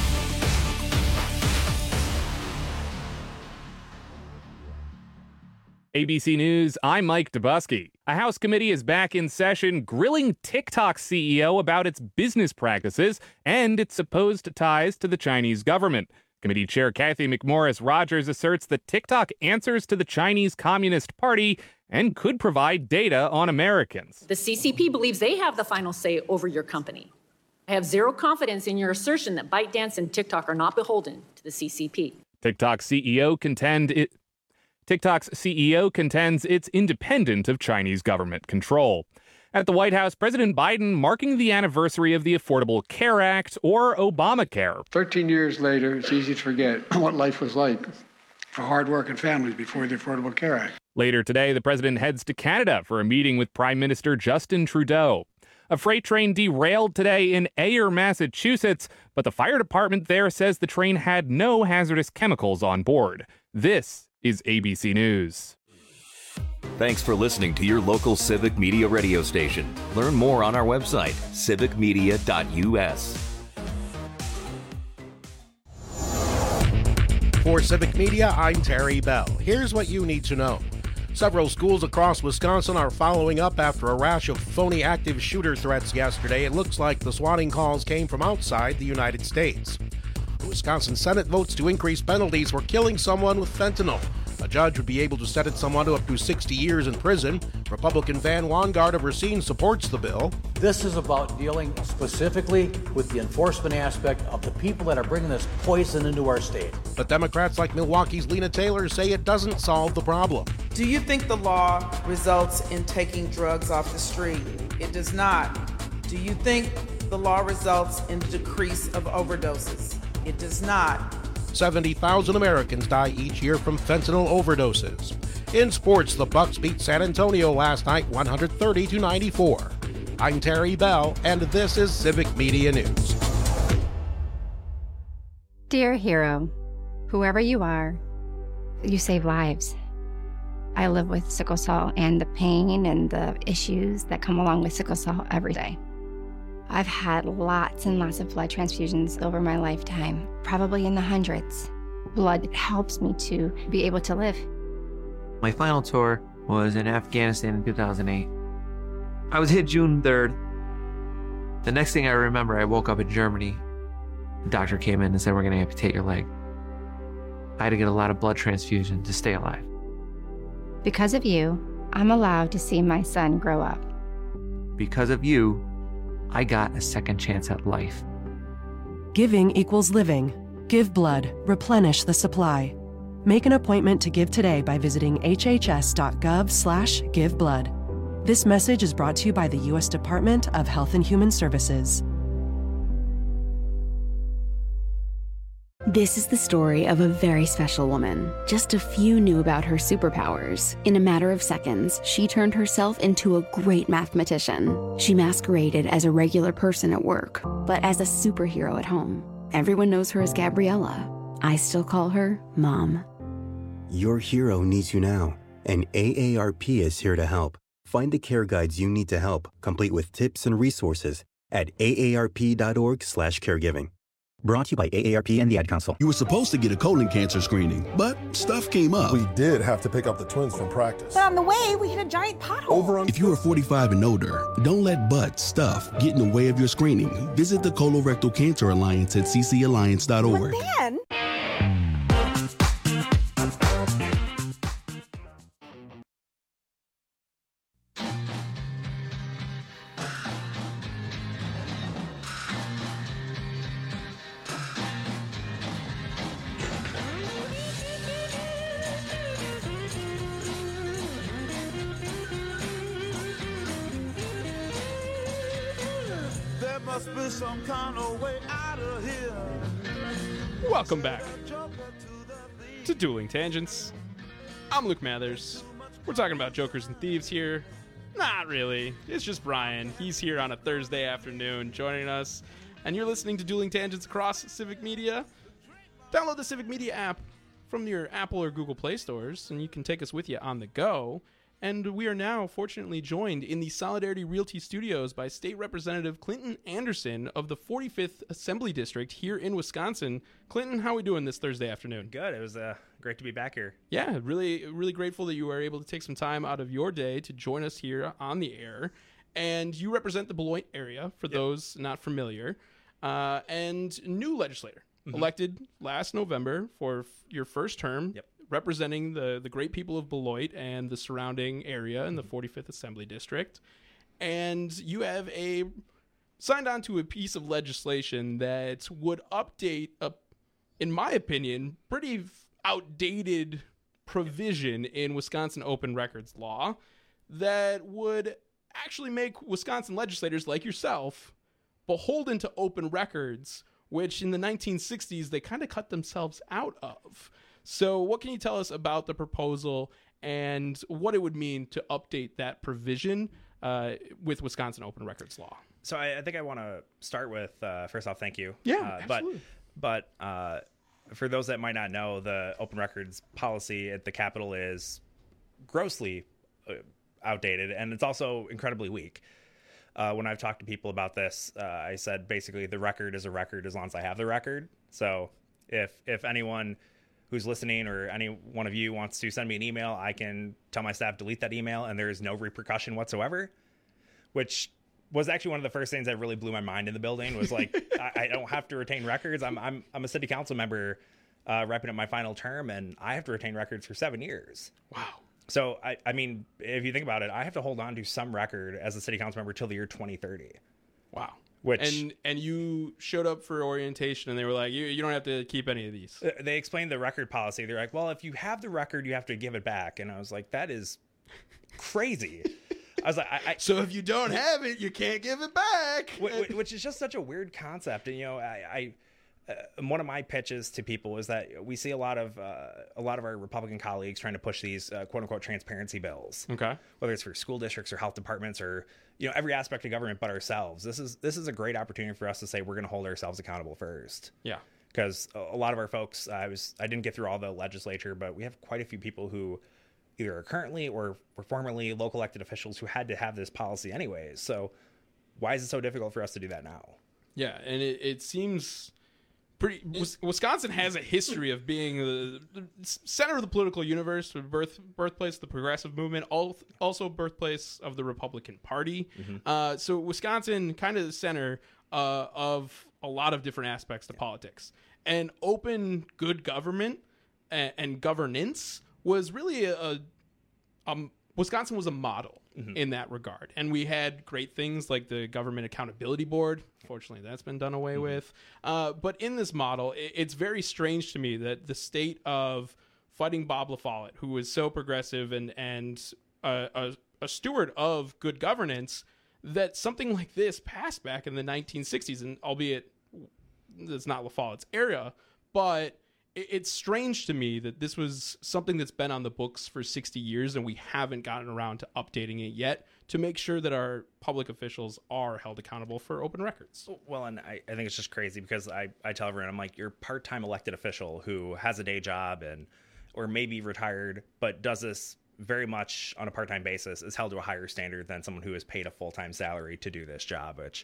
Speaker 6: A B C News, I'm Mike Dubusky. A House committee is back in session grilling TikTok C E O about its business practices and its supposed ties to the Chinese government. Committee Chair Kathy McMorris Rogers asserts that TikTok answers to the Chinese Communist Party and could provide data on Americans.
Speaker 7: The C C P believes they have the final say over your company. I have zero confidence in your assertion that ByteDance and TikTok are not beholden to the C C P.
Speaker 6: TikTok C E O contend it TikTok's C E O contends it's independent of Chinese government control. At the White House, President Biden marking the anniversary of the Affordable Care Act, or Obamacare.
Speaker 8: thirteen years later, it's easy to forget what life was like for hard-working families before the Affordable Care Act.
Speaker 6: Later today, the president heads to Canada for a meeting with Prime Minister Justin Trudeau. A freight train derailed today in Ayer, Massachusetts, but the fire department there says the train had no hazardous chemicals on board. This is A B C News.
Speaker 9: Thanks for listening to your local Civic Media radio station. Learn more on our website, civic media dot u s.
Speaker 10: For Civic Media, I'm Terry Bell. Here's what you need to know. Several schools across Wisconsin are following up after a rash of phony active shooter threats yesterday. It looks like the swatting calls came from outside the United States. The Wisconsin Senate votes to increase penalties for killing someone with fentanyl. A judge would be able to sentence someone to up to sixty years in prison. Republican Van Wangard of Racine supports the bill.
Speaker 11: This is about dealing specifically with the enforcement aspect of the people that are bringing this poison into our state.
Speaker 10: But Democrats like Milwaukee's Lena Taylor say it doesn't solve the problem.
Speaker 13: Do you think the law results in taking drugs off the street? It does not. Do you think the law results in the decrease of overdoses? It does not.
Speaker 10: seventy thousand Americans die each year from fentanyl overdoses. In sports, the Bucks beat San Antonio last night one hundred thirty to ninety-four. I'm Terry Bell, and this is Civic Media News.
Speaker 14: Dear hero, whoever you are, you save lives. I live with sickle cell and the pain and the issues that come along with sickle cell every day. I've had lots and lots of blood transfusions over my lifetime, probably in the hundreds. Blood helps me to be able to live.
Speaker 27: My final tour was in Afghanistan in two thousand eight. I was hit June third. The next thing I remember, I woke up in Germany. The doctor came in and said, "We're going to amputate your leg." I had to get a lot of blood transfusion to stay alive.
Speaker 14: Because of you, I'm allowed to see my son grow up.
Speaker 27: Because of you, I got a second chance at life.
Speaker 3: Giving equals living. Give blood. Replenish the supply. Make an appointment to give today by visiting hhs.gov slash giveblood. This message is brought to you by the U S Department of Health and Human Services.
Speaker 28: This is the story of a very special woman. Just a few knew about her superpowers. In a matter of seconds, she turned herself into a great mathematician. She masqueraded as a regular person at work, but as a superhero at home. Everyone knows her as Gabriella. I still call her Mom.
Speaker 29: Your hero needs you now, and A A R P is here to help. Find the care guides you need to help, complete with tips and resources at A A R P dot org slash caregiving. Brought to you by A A R P and the Ad Council.
Speaker 30: You were supposed to get a colon cancer screening, but stuff came up.
Speaker 21: We did have to pick up the twins from practice.
Speaker 31: But on the way, we hit a giant pothole.
Speaker 21: Over on
Speaker 30: if you are forty-five and older, don't let butt stuff get in the way of your screening. Visit the Colorectal Cancer Alliance at c c alliance dot org.
Speaker 31: But then...
Speaker 19: Must be some kind of way out of here.
Speaker 25: Welcome back to Dueling Tangents. I'm Luke Mathers. We're talking about Jokers and Thieves here. Not really. It's just Brian. He's here on a Thursday afternoon joining us. And you're listening to Dueling Tangents across Civic Media. Download the Civic Media app from your Apple or Google Play stores, and you can take us with you on the go. And we are now fortunately joined in the Solidarity Realty Studios by State Representative Clinton Anderson of the forty-fifth Assembly District here in Wisconsin. Clinton, how are we doing this Thursday afternoon?
Speaker 32: Good. It was uh, great to be back here.
Speaker 25: Yeah, really, really grateful that you were able to take some time out of your day to join us here on the air. And you represent the Beloit area, for yep. those not familiar, uh, and new legislator, mm-hmm. elected last November for f- your first term.
Speaker 32: Yep.
Speaker 25: Representing the, the great people of Beloit and the surrounding area in the forty-fifth Assembly District. And you have a signed on to a piece of legislation that would update, a, in my opinion, pretty outdated provision in Wisconsin open records law that would actually make Wisconsin legislators like yourself beholden to open records, which in the nineteen sixties they kind of cut themselves out of. So what can you tell us about the proposal and what it would mean to update that provision uh, with Wisconsin open records law?
Speaker 32: So I, I think I want to start with, uh, first off, thank you.
Speaker 25: Yeah,
Speaker 32: uh,
Speaker 25: absolutely.
Speaker 32: But, but uh, for those that might not know, the open records policy at the Capitol is grossly uh, outdated, and it's also incredibly weak. Uh, when I've talked to people about this, uh, I said basically the record is a record as long as I have the record. So if if anyone who's listening or any one of you wants to send me an email, I can tell my staff delete that email and there is no repercussion whatsoever, which was actually one of the first things that really blew my mind in the building. Was like, I, I don't have to retain records. I'm I'm I'm a city council member uh, wrapping up my final term, and I have to retain records for seven years.
Speaker 25: Wow.
Speaker 32: So, I, I mean, if you think about it, I have to hold on to some record as a city council member till the year twenty thirty.
Speaker 25: Wow.
Speaker 32: Which,
Speaker 25: and and you showed up for orientation, and they were like, you, you don't have to keep any of these.
Speaker 32: They explained the record policy. They're like, well, if you have the record, you have to give it back. And I was like, that is crazy. I was like, I, I,
Speaker 25: so if you don't have it, you can't give it back.
Speaker 32: Which, which is just such a weird concept. And, you know, I... I Uh, one of my pitches to people is that we see a lot of uh, a lot of our Republican colleagues trying to push these uh, quote unquote transparency bills.
Speaker 25: Okay.
Speaker 32: Whether it's for school districts or health departments or, you know, every aspect of government but ourselves. This is this is a great opportunity for us to say we're going to hold ourselves accountable first.
Speaker 25: Yeah.
Speaker 32: Because a, a lot of our folks, I was I didn't get through all the legislature, but we have quite a few people who either are currently or were formerly local elected officials who had to have this policy anyways. So why is it so difficult for us to do that now?
Speaker 25: Yeah, and it, it seems pretty. Wisconsin has a history of being the, the center of the political universe, birth birthplace of the progressive movement, also birthplace of the Republican Party. Mm-hmm. Uh, so Wisconsin, kind of the center uh, of a lot of different aspects to politics, and open good government and, and governance was really a, a um, Wisconsin was a model mm-hmm. in that regard. And we had great things like the Government Accountability Board. Fortunately, that's been done away mm-hmm. with. Uh, but in this model, it, it's very strange to me that the state of fighting Bob LaFollette, who was so progressive and, and a, a, a steward of good governance, that something like this passed back in the nineteen sixties. And albeit it's not LaFollette's era, but it's strange to me that this was something that's been on the books for sixty years and we haven't gotten around to updating it yet to make sure that our public officials are held accountable for open records.
Speaker 32: Well, and I, I think it's just crazy because I, I tell everyone, I'm like, you're a part-time elected official who has a day job and or maybe retired, but does this very much on a part-time basis, is held to a higher standard than someone who is paid a full-time salary to do this job, which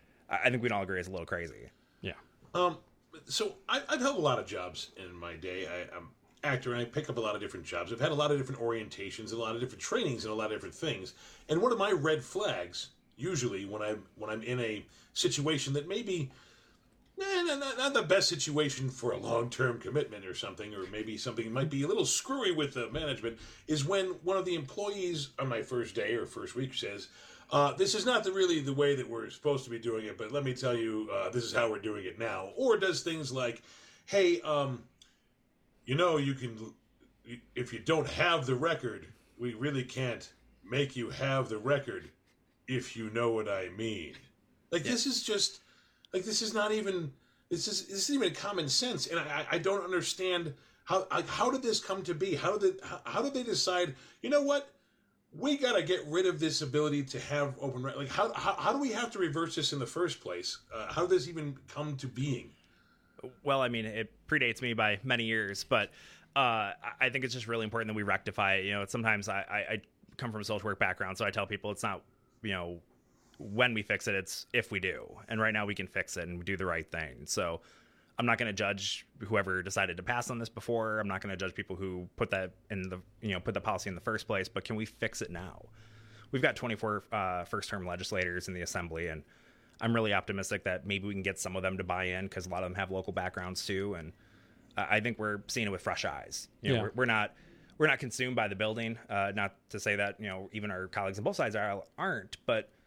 Speaker 32: I think we'd all agree is a little crazy.
Speaker 25: Yeah.
Speaker 26: Um. So I, I've held a lot of jobs in my day. I, I'm an actor, and I pick up a lot of different jobs. I've had a lot of different orientations, and a lot of different trainings, and a lot of different things. And one of my red flags, usually when I'm when I'm in a situation that maybe eh, not, not the best situation for a long-term commitment or something, or maybe something might be a little screwy with the management, is when one of the employees on my first day or first week says, Uh, this is not the, really the way that we're supposed to be doing it, but let me tell you, uh, this is how we're doing it now. Or does things like, hey, um, you know, you can, if you don't have the record, we really can't make you have the record, if you know what I mean. Like, yeah. This is just, like, this is not even, this is, this isn't even common sense. And I, I don't understand how, like, how did this come to be? How did, how, how did they decide, you know what? We got to get rid of this ability to have open records. Like, how, how how do we have to reverse this in the first place? Uh, how did this even come to being?
Speaker 32: Well, I mean, it predates me by many years, but uh, I think it's just really important that we rectify it. You know, sometimes I, I, I come from a social work background, so I tell people it's not, you know, when we fix it, it's if we do. And right now we can fix it and do the right thing. So I'm not going to judge whoever decided to pass on this before. I'm not going to judge people who put that in the, you know, put the policy in the first place, but can we fix it now? We've got twenty-four uh, first-term legislators in the assembly, and I'm really optimistic that maybe we can get some of them to buy in because a lot of them have local backgrounds too. And I think we're seeing it with fresh eyes. You know,
Speaker 25: yeah.
Speaker 32: we're, we're not, we're not consumed by the building. Uh, not to say that, you know, even our colleagues on both sides are, aren't, but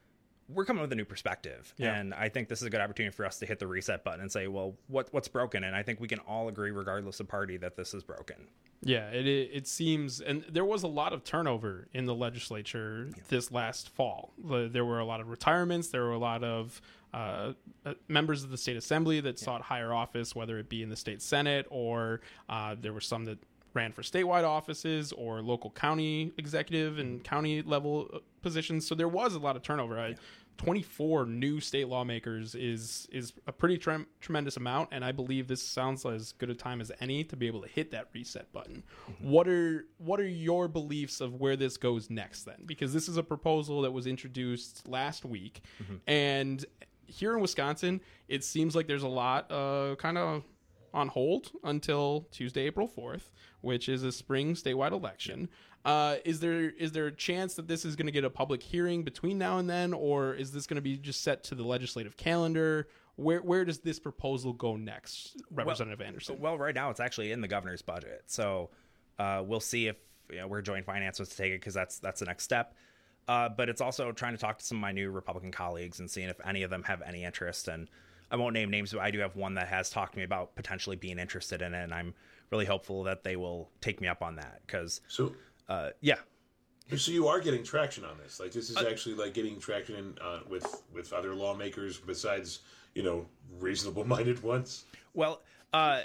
Speaker 32: we're coming with a new perspective.
Speaker 25: Yeah.
Speaker 32: And I think this is a good opportunity for us to hit the reset button and say, well, what what's broken? And I think we can all agree, regardless of party, that this is broken.
Speaker 25: Yeah, it it seems, and there was a lot of turnover in the legislature yeah. this last fall. There were a lot of retirements. There were a lot of uh, members of the state assembly that yeah. sought higher office, whether it be in the state senate or uh, there were some that ran for statewide offices or local county executive and county level positions. So there was a lot of turnover. I, twenty-four new state lawmakers is is a pretty trem- tremendous amount, and I believe this sounds as good a time as any to be able to hit that reset button. Mm-hmm. What are what are your beliefs of where this goes next then? Because this is a proposal that was introduced last week, mm-hmm. and here in Wisconsin, it seems like there's a lot uh, kind of on hold until Tuesday, April fourth, which is a spring statewide election. Uh, is there is there a chance that this is going to get a public hearing between now and then, or is this going to be just set to the legislative calendar? Where where does this proposal go next, Representative
Speaker 32: well,
Speaker 25: Anderson?
Speaker 32: Well, right now it's actually in the governor's budget, so uh, we'll see if you know, we're joint finance wants to take it, because that's that's the next step. Uh, but it's also trying to talk to some of my new Republican colleagues and seeing if any of them have any interest. And I won't name names, but I do have one that has talked to me about potentially being interested in it, and I'm really hopeful that they will take me up on that. Because
Speaker 26: so,
Speaker 32: uh, yeah.
Speaker 26: So you are getting traction on this. Like this is uh, actually like getting traction in, uh, with with other lawmakers besides you know reasonable-minded ones.
Speaker 32: Well, uh,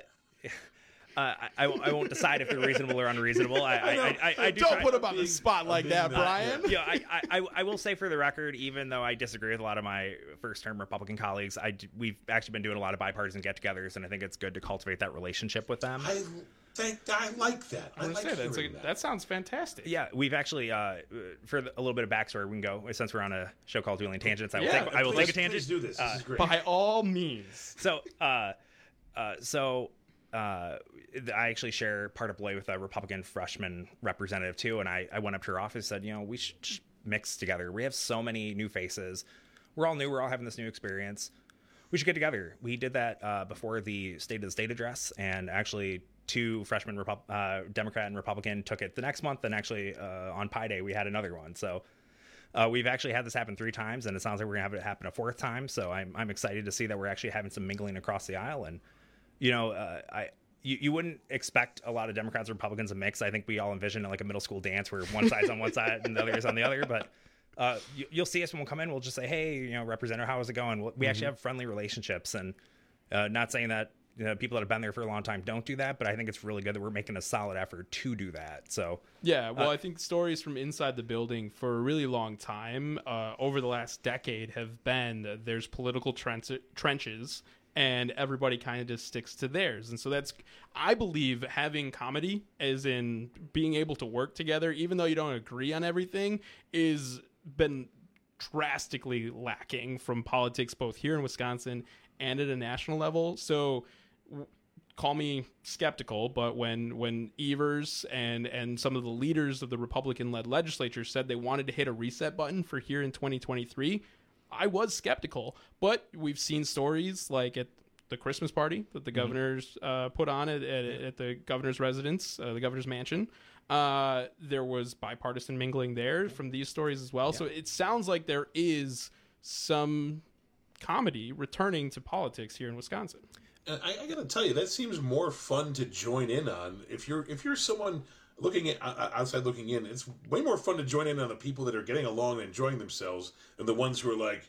Speaker 32: uh, I, I won't decide if they're reasonable or unreasonable. I, I, I, I, I do
Speaker 25: don't
Speaker 32: try.
Speaker 25: put them on the spot like that, Brian.
Speaker 32: Yeah, I, I, I will say for the record, even though I disagree with a lot of my first-term Republican colleagues, I we've actually been doing a lot of bipartisan get-togethers, and I think it's good to cultivate that relationship with them.
Speaker 26: I think I like that. I, I like
Speaker 25: say, that's a,
Speaker 26: that.
Speaker 25: that sounds fantastic.
Speaker 32: Yeah, we've actually uh, for a little bit of backstory, we can go since we're on a show called Dueling Tangents. I will,
Speaker 26: yeah,
Speaker 32: take, I will
Speaker 26: please,
Speaker 32: take a tangent.
Speaker 26: Please do this. This
Speaker 25: uh,
Speaker 26: is great.
Speaker 25: By all means.
Speaker 32: So, uh, uh, so. Uh, I actually share part of Beloit with a Republican freshman representative too, and I, I went up to her office and said, you know, we should just mix together. We have so many new faces. We're all new. We're all having this new experience. We should get together. We did that uh, before the State of the State address, and actually two freshmen, Repu- uh, Democrat and Republican, took it the next month, and actually uh, on Pi Day we had another one. So uh, we've actually had this happen three times, and it sounds like we're gonna have it happen a fourth time. So I'm I'm excited to see that we're actually having some mingling across the aisle. And you know, uh, I you, you wouldn't expect a lot of Democrats and Republicans to mix. I think we all envision like a middle school dance where one side's on one side and the other is on the other. But uh, you, you'll see us when we'll come in. We'll just say, hey, you know, Representative, how is it going? We mm-hmm. actually have friendly relationships, and uh, not saying that you know, people that have been there for a long time don't do that, but I think it's really good that we're making a solid effort to do that. So
Speaker 25: yeah, well,
Speaker 32: uh,
Speaker 25: I think stories from inside the building for a really long time, uh, over the last decade, have been that there's political trench- trenches. And everybody kind of just sticks to theirs. And so that's, I believe, having comedy, as in being able to work together, even though you don't agree on everything, is been drastically lacking from politics, both here in Wisconsin and at a national level. So w- call me skeptical, but when when Evers and, and some of the leaders of the Republican-led legislature said they wanted to hit a reset button for here in twenty twenty-three, I was skeptical, but we've seen stories like at the Christmas party that the governor's uh, put on at, at, at the governor's residence, uh, the governor's mansion. Uh, there was bipartisan mingling there from these stories as well. Yeah. So it sounds like there is some comedy returning to politics here in Wisconsin.
Speaker 26: I, I got to tell you, that seems more fun to join in on. If you're if you're someone looking at outside looking in, it's way more fun to join in on the people that are getting along and enjoying themselves than the ones who are like,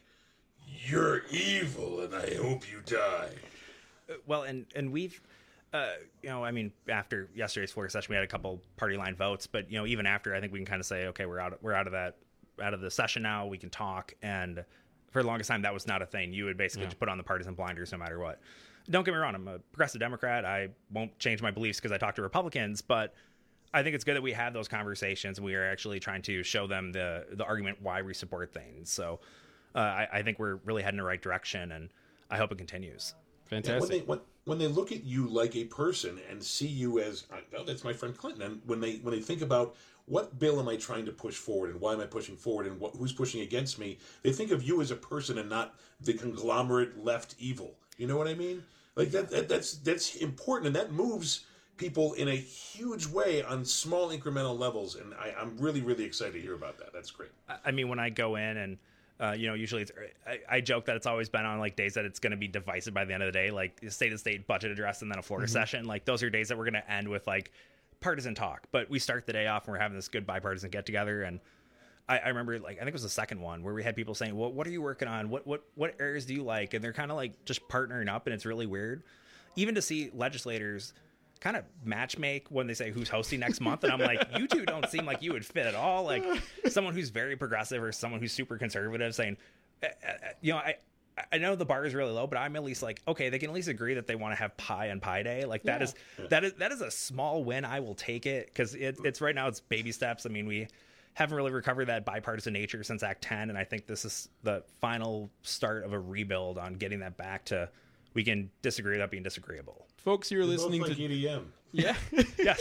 Speaker 26: you're evil and I hope you die.
Speaker 32: Uh, well, and and we've uh, you know, I mean, after yesterday's floor session, we had a couple party line votes, but you know, even after, I think we can kind of say, okay, we're out of, we're out of that out of the session now. We can talk, and for the longest time, that was not a thing. You would basically yeah. just put on the partisan blinders no matter what. Don't get me wrong, I'm a progressive Democrat. I won't change my beliefs because I talk to Republicans, but I think it's good that we have those conversations. We are actually trying to show them the the argument why we support things. So uh, I, I think we're really heading in the right direction, and I hope it continues.
Speaker 25: Fantastic.
Speaker 26: Yeah, when, they, when, when they look at you like a person and see you as, oh, that's my friend Clinton, and when they when they think about what bill am I trying to push forward and why am I pushing forward and what, who's pushing against me, they think of you as a person and not the conglomerate left evil. You know what I mean? Like that, that that's that's important, and that moves people in a huge way on small incremental levels, and I, I'm really, really excited to hear about that. That's great.
Speaker 32: I mean, when I go in and Uh, you know, usually it's, I, I joke that it's always been on like days that it's going to be divisive by the end of the day, like state of state budget address and then a Florida mm-hmm. session. Like those are days that we're going to end with like partisan talk. But we start the day off and we're having this good bipartisan get together. And I, I remember like I think it was the second one where we had people saying, well, what are you working on? What what what areas do you like? And they're kind of like just partnering up, and it's really weird. Even to see legislators kind of match make when they say who's hosting next month, and I'm like, you two don't seem like you would fit at all. Like someone who's very progressive or someone who's super conservative saying, uh, uh, you know, I I know the bar is really low, but I'm at least like, okay, they can at least agree that they want to have pie on Pie Day. Like that yeah. is that is that is a small win. I will take it because it, it's right now it's baby steps. I mean, we haven't really recovered that bipartisan nature since Act ten, and I think this is the final start of a rebuild on getting that back to we can disagree without being disagreeable.
Speaker 25: Folks, you're
Speaker 26: They're
Speaker 25: listening
Speaker 26: both like
Speaker 25: to
Speaker 26: E D M.
Speaker 25: Yeah, yeah.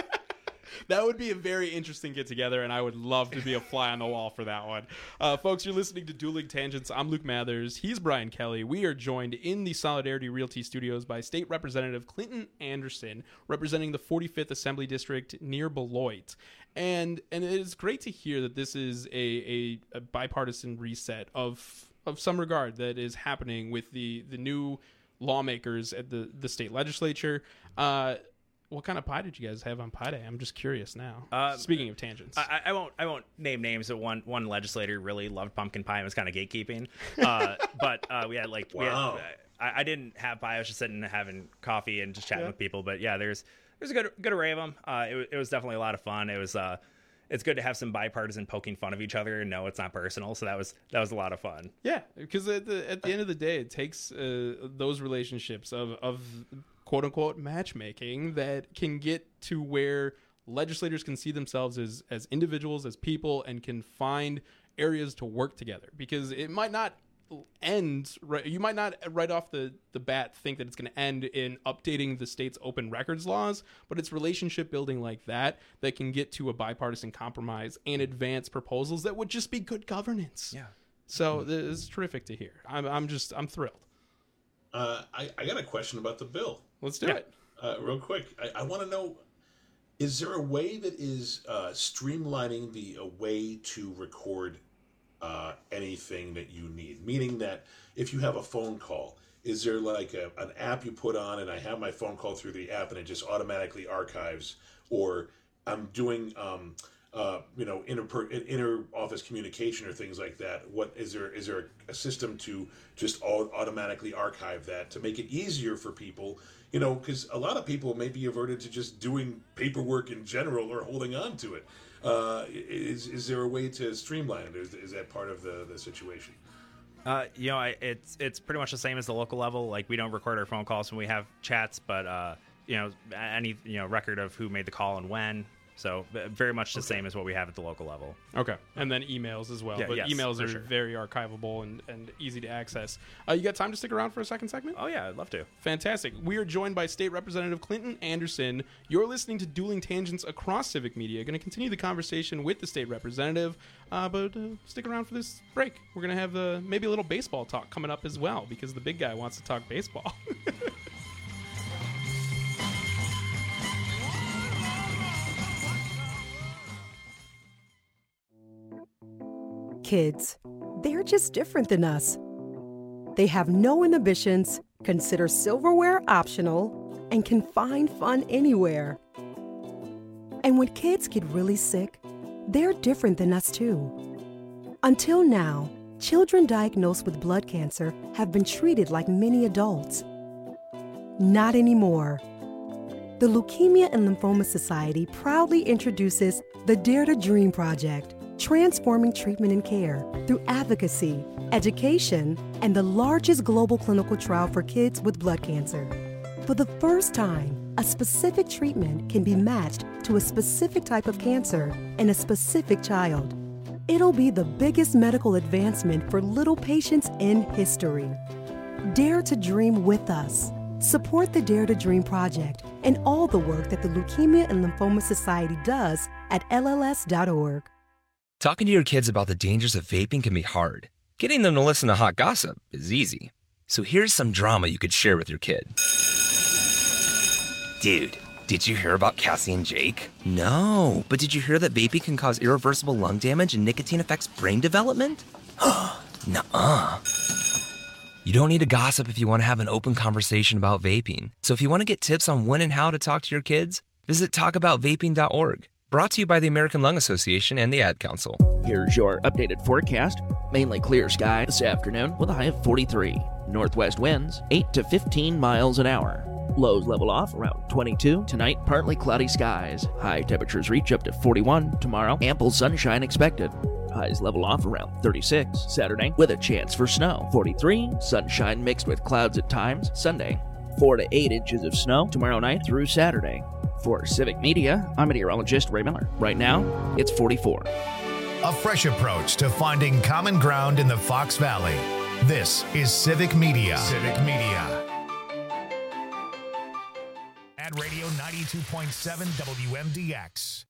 Speaker 25: That would be a very interesting get together, and I would love to be a fly on the wall for that one. Uh, folks, you're listening to Dueling Tangents. I'm Luke Mathers. He's Brian Kelly. We are joined in the Solidarity Realty Studios by State Representative Clinton Anderson, representing the forty-fifth Assembly District near Beloit. And and it is great to hear that this is a, a, a bipartisan reset of of some regard that is happening with the, the new lawmakers at the, the state legislature. Uh, what kind of pie did you guys have on Pie Day? I'm just curious now. Uh, Speaking of tangents,
Speaker 32: I, I won't I won't name names, but one one legislator really loved pumpkin pie and was kind of gatekeeping. Uh, but uh, we had like
Speaker 26: wow.
Speaker 32: we had, I, I didn't have pie. I was just sitting having coffee and just chatting
Speaker 25: Yeah.
Speaker 32: with people. But yeah, there's there's a good good array of them. Uh, it, it was definitely a lot of fun. It was uh, it's good to have some bipartisan poking fun of each other and know it's not personal. So that was that was a lot of fun.
Speaker 25: Yeah, because at the at the end of the day, it takes uh, those relationships of of quote unquote matchmaking that can get to where legislators can see themselves as as individuals, as people, and can find areas to work together. Because it might not end right. You might not right off the the bat think that it's going to end in updating the state's open records laws, but it's relationship building like that that can get to a bipartisan compromise and advance proposals that would just be good governance.
Speaker 32: Yeah.
Speaker 25: So this is terrific to hear. I'm I'm just I'm thrilled.
Speaker 26: Uh, I, I got a question about the bill.
Speaker 25: Let's do
Speaker 32: Yeah.
Speaker 25: it.
Speaker 26: Uh, real quick, I, I want to know, is there a way that is uh, streamlining the a way to record uh, anything that you need? Meaning that if you have a phone call, is there like a, an app you put on and I have my phone call through the app and it just automatically archives? Or I'm doing, um, uh, you know, inter inter office communication or things like that. What is there? Is there a system to just all automatically archive that to make it easier for people? You know, because a lot of people may be averted to just doing paperwork in general or holding on to it. Uh, is is there a way to streamline it? Is, is that part of the, the situation?
Speaker 32: Uh, you know, I, it's it's pretty much the same as the local level. Like we don't record our phone calls when we have chats, but uh, you know, any you know record of who made the call and when. So very much the
Speaker 25: Okay.
Speaker 32: same as what we have at the local level.
Speaker 25: Okay. And then emails as well.
Speaker 32: Yeah,
Speaker 25: but
Speaker 32: yes,
Speaker 25: emails
Speaker 32: for
Speaker 25: are
Speaker 32: sure.
Speaker 25: very archivable and, and easy to access. Uh, you got time to stick around for a second segment?
Speaker 32: Oh, yeah, I'd love to.
Speaker 25: Fantastic. We are joined by State Representative Clinton Anderson. You're listening to Dueling Tangents across Civic Media. Going to continue the conversation with the state representative, uh, but uh, stick around for this break. We're going to have uh, maybe a little baseball talk coming up as well, because the big guy wants to talk baseball.
Speaker 3: Kids, they're just different than us. They have no inhibitions, consider silverware optional, and can find fun anywhere. And when kids get really sick, they're different than us too. Until now, children diagnosed with blood cancer have been treated like many adults. Not anymore. The Leukemia and Lymphoma Society proudly introduces the Dare to Dream Project, transforming treatment and care through advocacy, education, and the largest global clinical trial for kids with blood cancer. For the first time, a specific treatment can be matched to a specific type of cancer in a specific child. It'll be the biggest medical advancement for little patients in history. Dare to dream with us. Support the Dare to Dream Project and all the work that the Leukemia and Lymphoma Society does at L L S dot org.
Speaker 1: Talking to your kids about the dangers of vaping can be hard. Getting them to listen to hot gossip is easy. So here's some drama you could share with your kid. Dude, did you hear about Cassie and Jake? No, but did you hear that vaping can cause irreversible lung damage and nicotine affects brain development? Nuh-uh. You don't need to gossip if you want to have an open conversation about vaping. So if you want to get tips on when and how to talk to your kids, visit talk about vaping dot org. Brought to you by the American Lung Association and the Ad Council.
Speaker 2: Here's your updated forecast. Mainly clear sky this afternoon with a high of forty-three. Northwest winds eight to fifteen miles an hour. Lows level off around twenty-two. Tonight, partly cloudy skies. High temperatures reach up to forty-one. Tomorrow, ample sunshine expected. Highs level off around thirty-six. Saturday, with a chance for snow. forty-three. Sunshine mixed with clouds at times. Sunday, four to eight inches of snow tomorrow night through Saturday. For Civic Media, I'm meteorologist Ray Miller. Right now, it's forty-four.
Speaker 4: A fresh approach to finding common ground in the Fox Valley. This is Civic Media. Civic Media. Ad Radio ninety-two point seven W M D X.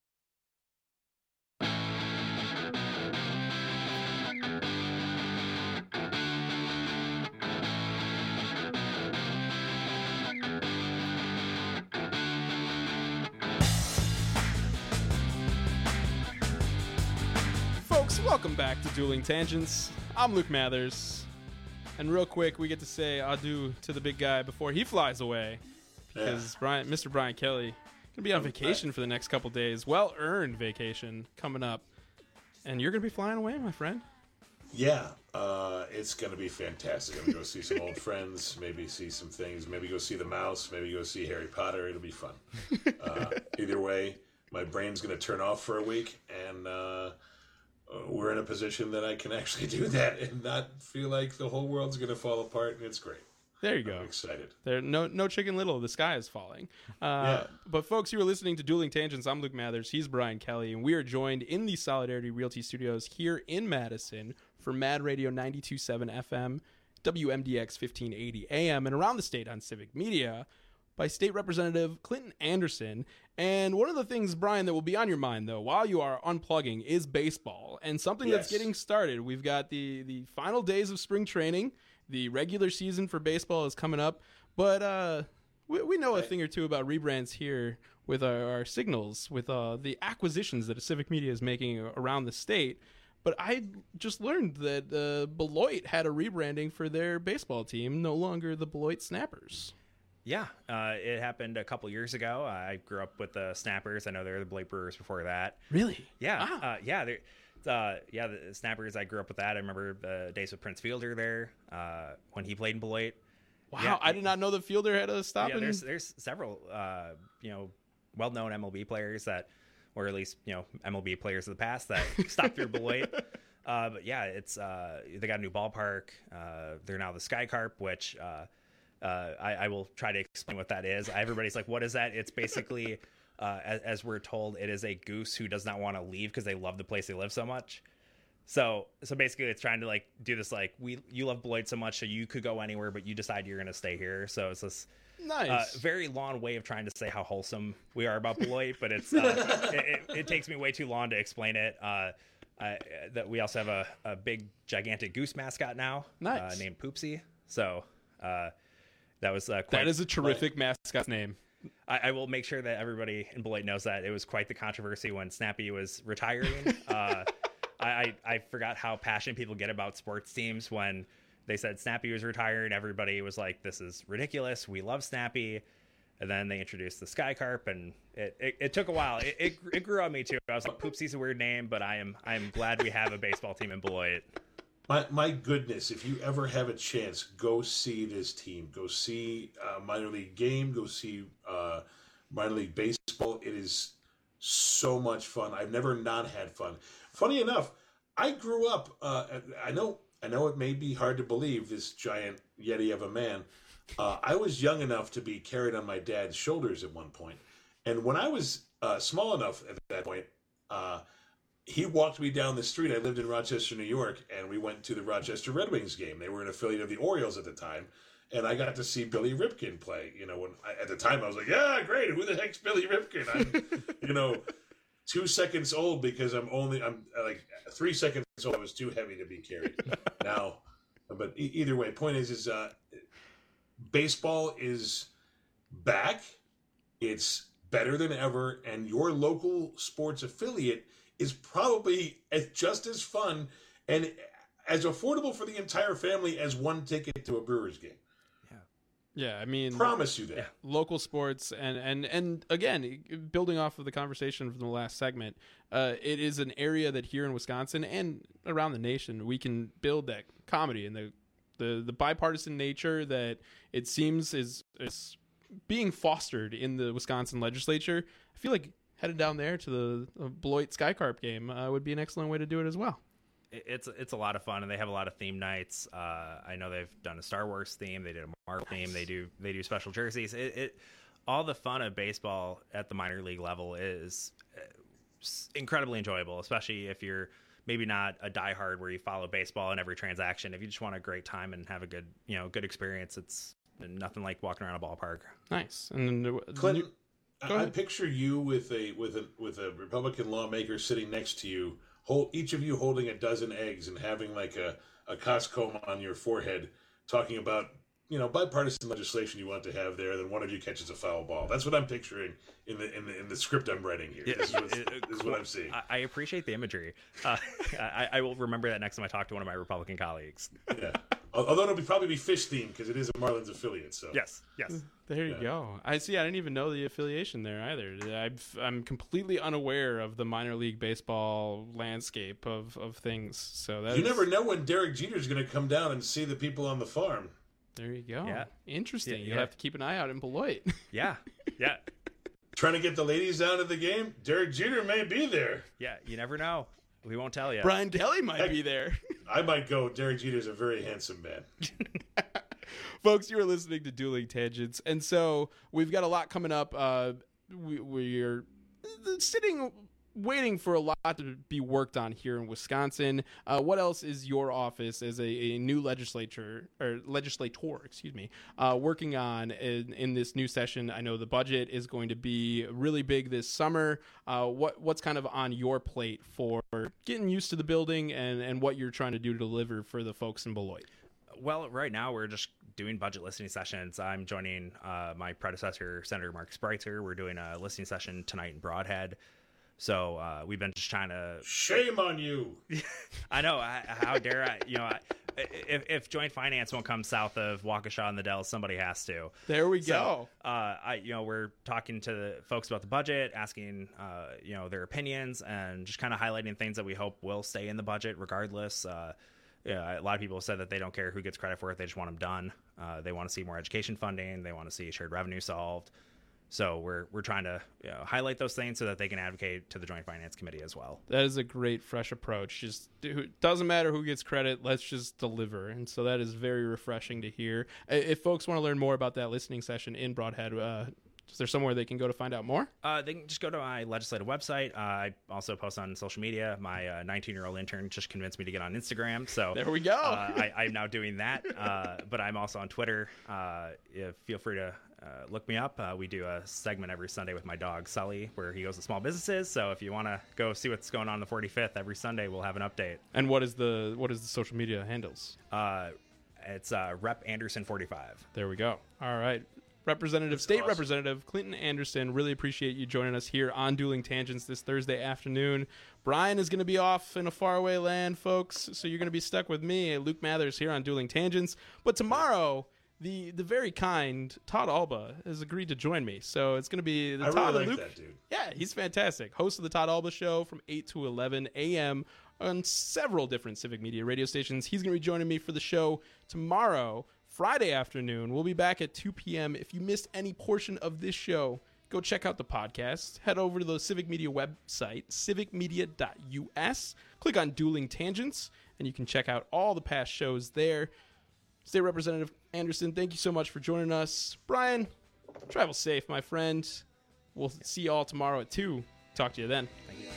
Speaker 25: Folks, welcome back to Dueling Tangents. I'm Luke Mathers. And real quick, we get to say adieu to the big guy before he flies away. Because yeah. Brian, Mister Brian Kelly going to be on vacation for the next couple days. Well-earned vacation coming up. And you're going to be flying away, my friend.
Speaker 26: Yeah, uh, it's going to be fantastic. I'm going to go see some old friends, maybe see some things, maybe go see the mouse, maybe go see Harry Potter. It'll be fun. Uh, either way, my brain's going to turn off for a week, and uh, we're in a position that I can actually do that and not feel like the whole world's going to fall apart, and it's great.
Speaker 25: There you go.
Speaker 26: I'm excited.
Speaker 25: There, no, no Chicken Little. The sky is falling. Uh, yeah. But folks, you are listening to Dueling Tangents. I'm Luke Mathers. He's Brian Kelly, and we are joined in the Solidarity Realty Studios here in Madison for Mad Radio ninety-two point seven F M, W M D X fifteen eighty A M, and around the state on Civic Media by State Representative Clinton Anderson. And one of the things, Brian, that will be on your mind, though, while you are unplugging is baseball and something yes. that's getting started. We've got the, the final days of spring training. The regular season for baseball is coming up, but uh, we, we know a thing or two about rebrands here with our, our signals, with uh, the acquisitions that Civic Media is making around the state. But I just learned that uh, Beloit had a rebranding for their baseball team, no longer the Beloit Snappers.
Speaker 32: Yeah, uh, it happened a couple years ago. I grew up with the Snappers. I know they were the Beloit Brewers before that.
Speaker 25: Really?
Speaker 32: Yeah,
Speaker 25: wow.
Speaker 32: uh, yeah, they're... Uh, yeah, the Snappers, I grew up with that. I remember the days with Prince Fielder there uh, when he played in Beloit.
Speaker 25: Wow,
Speaker 32: yeah,
Speaker 25: I did not know that Fielder had a stop.
Speaker 32: Yeah,
Speaker 25: in...
Speaker 32: there's there's several uh, you know well-known M L B players that, or at least you know M L B players of the past that stopped through Beloit. Uh, but yeah, it's uh, they got a new ballpark. Uh, they're now the Sky Carp, which uh, uh, I, I will try to explain what that is. Everybody's like, "What is that?" It's basically. Uh, as, as we're told, it is a goose who does not want to leave because they love the place they live so much. So, so basically, it's trying to like do this like we you love Beloit so much, so you could go anywhere, but you decide you're going to stay here. So it's this
Speaker 25: nice,
Speaker 32: uh, very long way of trying to say how wholesome we are about Beloit, but it's uh, it, it, it takes me way too long to explain it. Uh, uh, that we also have a, a big gigantic goose mascot now,
Speaker 25: nice.
Speaker 32: uh, named Poopsie. So uh, that was uh, quite,
Speaker 25: that is a terrific well, mascot name.
Speaker 32: I, I will make sure that everybody in Beloit knows that it was quite the controversy when Snappy was retiring. uh, I, I, I forgot how passionate people get about sports teams when they said Snappy was retiring. Everybody was like, this is ridiculous. We love Snappy. And then they introduced the Sky Carp, and it, it, it took a while. It, it, it grew on me, too. I was like, Poopsie's a weird name, but I am I am glad we have a baseball team in Beloit.
Speaker 26: My my goodness, if you ever have a chance, go see this team. Go see a minor league game. Go see uh, minor league baseball. It is so much fun. I've never not had fun. Funny enough, I grew up. Uh, I know. I know it may be hard to believe, this giant yeti of a man. Uh, I was young enough to be carried on my dad's shoulders at one point, and when I was uh, small enough at that point. Uh, He walked me down the street. I lived in Rochester, New York, and we went to the Rochester Red Wings game. They were an affiliate of the Orioles at the time, and I got to see Billy Ripken play. You know, when I, at the time I was like, "Yeah, great. Who the heck's Billy Ripken?" I'm, you know, two seconds old because I'm only I'm like three seconds old. I was too heavy to be carried. Now, but e- either way, point is, is uh, baseball is back. It's better than ever, and your local sports affiliate is probably as, just as fun. And as affordable for the entire family as one ticket to a Brewers game.
Speaker 25: Yeah, I mean,
Speaker 26: promise you that.
Speaker 25: Yeah, local sports, and and and again, building off of the conversation from the last segment, uh, it is an area that here in Wisconsin and around the nation we can build that comedy and the the, the bipartisan nature that it seems is is being fostered in the Wisconsin legislature. I feel like headed down there to the, the Beloit Skycarp game uh, would be an excellent way to do it as well.
Speaker 32: It's it's a lot of fun, and they have a lot of theme nights. Uh, I know they've done a Star Wars theme, they did a Marvel nice. theme, they do they do special jerseys. It, it all the fun of baseball at the minor league level is incredibly enjoyable, especially if you're maybe not a diehard where you follow baseball in every transaction. If you just want a great time and have a good you know good experience, it's nothing like walking around a ballpark.
Speaker 25: Nice. And then,
Speaker 26: Clinton, I, I picture you with a with a with a Republican lawmaker sitting next to you. Hold, each of you holding a dozen eggs and having like a, a Costco on your forehead talking about, you know, bipartisan legislation you want to have there, then one of you catches a foul ball. That's what I'm picturing in the in the, in the script I'm writing here. This is, what, this is what I'm seeing.
Speaker 32: I, I appreciate the imagery. Uh, I, I will remember that next time I talk to one of my Republican colleagues.
Speaker 26: Yeah. Although it'll be, probably be fish themed because it is a Marlins affiliate. So
Speaker 32: yes, yes.
Speaker 25: There you yeah. go. I see. I didn't even know the affiliation there either. I've, I'm completely unaware of the minor league baseball landscape of, of things. So that
Speaker 26: you
Speaker 25: is...
Speaker 26: never know when Derek Jeter's going to come down and see the people on the farm.
Speaker 25: There you go.
Speaker 32: Yeah.
Speaker 25: Interesting.
Speaker 32: Yeah,
Speaker 25: You'll
Speaker 32: yeah.
Speaker 25: have to keep an eye out in Beloit.
Speaker 32: Yeah, yeah.
Speaker 26: Trying to get the ladies down to the game. Derek Jeter may be there.
Speaker 32: Yeah, you never know. We won't tell you.
Speaker 25: Brian Kelly might
Speaker 26: Heck,
Speaker 25: be there.
Speaker 26: I might go. Derek Jeter's a very handsome man.
Speaker 25: Folks, you are listening to Dueling Tangents. And so we've got a lot coming up. Uh, we, we're sitting, waiting for a lot to be worked on here in Wisconsin. Uh, what else is your office as a, a new legislature or legislator, excuse me, uh, working on in, in this new session? I know the budget is going to be really big this summer. Uh, what what's kind of on your plate for getting used to the building and, and what you're trying to do to deliver for the folks in Beloit?
Speaker 32: Well, right now we're just doing budget listening sessions. I'm joining uh, my predecessor, Senator Mark Spreitzer. We're doing a listening session tonight in Broadhead. So uh, we've been just trying to.
Speaker 26: Shame on you!
Speaker 32: I know. I, how dare I? You know, I, if if joint finance won't come south of Waukesha and the Dells, somebody has to.
Speaker 25: There we
Speaker 32: so,
Speaker 25: go.
Speaker 32: Uh, I you know we're talking to the folks about the budget, asking uh, you know their opinions, and just kind of highlighting things that we hope will stay in the budget regardless. Uh, yeah, a lot of people have said that they don't care who gets credit for it; they just want them done. Uh, they want to see more education funding. They want to see shared revenue solved. So we're we're trying to you know, highlight those things so that they can advocate to the Joint Finance Committee as well.
Speaker 25: That is a great, fresh approach. Just it doesn't matter who gets credit. Let's just deliver. And so that is very refreshing to hear. If folks want to learn more about that listening session in Broadhead, uh, is there somewhere they can go to find out more?
Speaker 32: Uh, they can just go to my legislative website. Uh, I also post on social media. My uh, nineteen-year-old intern just convinced me to get on Instagram. So
Speaker 25: there we go.
Speaker 32: uh, I, I'm now doing that. Uh, but I'm also on Twitter. Uh, if, feel free to uh, look me up. Uh, we do a segment every Sunday with my dog, Sully, where he goes to small businesses. So if you want to go see what's going on the forty-fifth, every Sunday we'll have an update.
Speaker 25: And what is the what is the social media handles?
Speaker 32: Uh, it's uh, Rep Anderson forty-five.
Speaker 25: There we go. All right. Representative, State
Speaker 26: awesome.
Speaker 25: Representative Clinton Anderson, really appreciate you joining us here on Dueling Tangents this Thursday afternoon. Brian is going to be off in a faraway land, folks, so you're going to be stuck with me, Luke Mathers, here on Dueling Tangents. But tomorrow, the the very kind Todd Alba has agreed to join me, so it's going to be the
Speaker 26: I
Speaker 25: Todd
Speaker 26: really
Speaker 25: and
Speaker 26: like
Speaker 25: Luke.
Speaker 26: that dude.
Speaker 25: Yeah, he's fantastic. Host of the Todd Alba Show from eight to eleven a.m. on several different Civic Media radio stations. He's going to be joining me for the show tomorrow, Friday afternoon. We'll be back at two p.m. If you missed any portion of this show, go check out the podcast. Head over to the Civic Media website, civic media dot u s. Click on Dueling Tangents, and you can check out all the past shows there. State Representative Anderson, thank you so much for joining us. Brian, travel safe, my friend. We'll see you all tomorrow at two. Talk to you then. Thank you.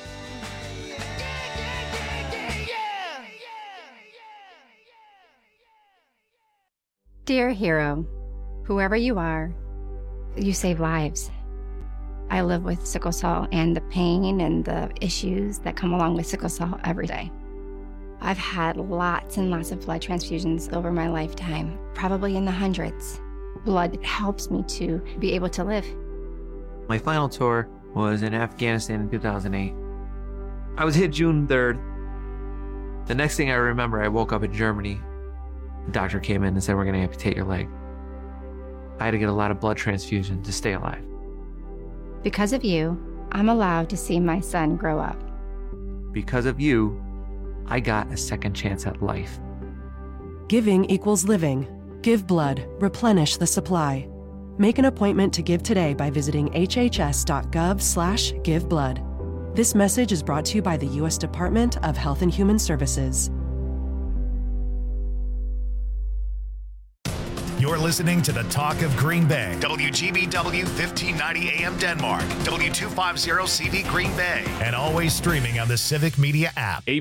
Speaker 14: Dear hero, whoever you are, you save lives. I live with sickle cell and the pain and the issues that come along with sickle cell every day. I've had lots and lots of blood transfusions over my lifetime, probably in the hundreds. Blood helps me to be able to live.
Speaker 27: My final tour was in Afghanistan in two thousand eight. I was hit June third. The next thing I remember, I woke up in Germany. The doctor came in and said, we're going to amputate your leg. I had to get a lot of blood transfusion to stay alive.
Speaker 14: Because of you, I'm allowed to see my son grow up.
Speaker 27: Because of you, I got a second chance at life.
Speaker 5: Giving equals living. Give blood. Replenish the supply. Make an appointment to give today by visiting hhs.gov slash give blood. This message is brought to you by the U S Department of Health and Human Services.
Speaker 4: You're listening to the Talk of Green Bay. W G B W fifteen ninety A M Denmark. W two fifty C V Green Bay. And always streaming on the Civic Media app.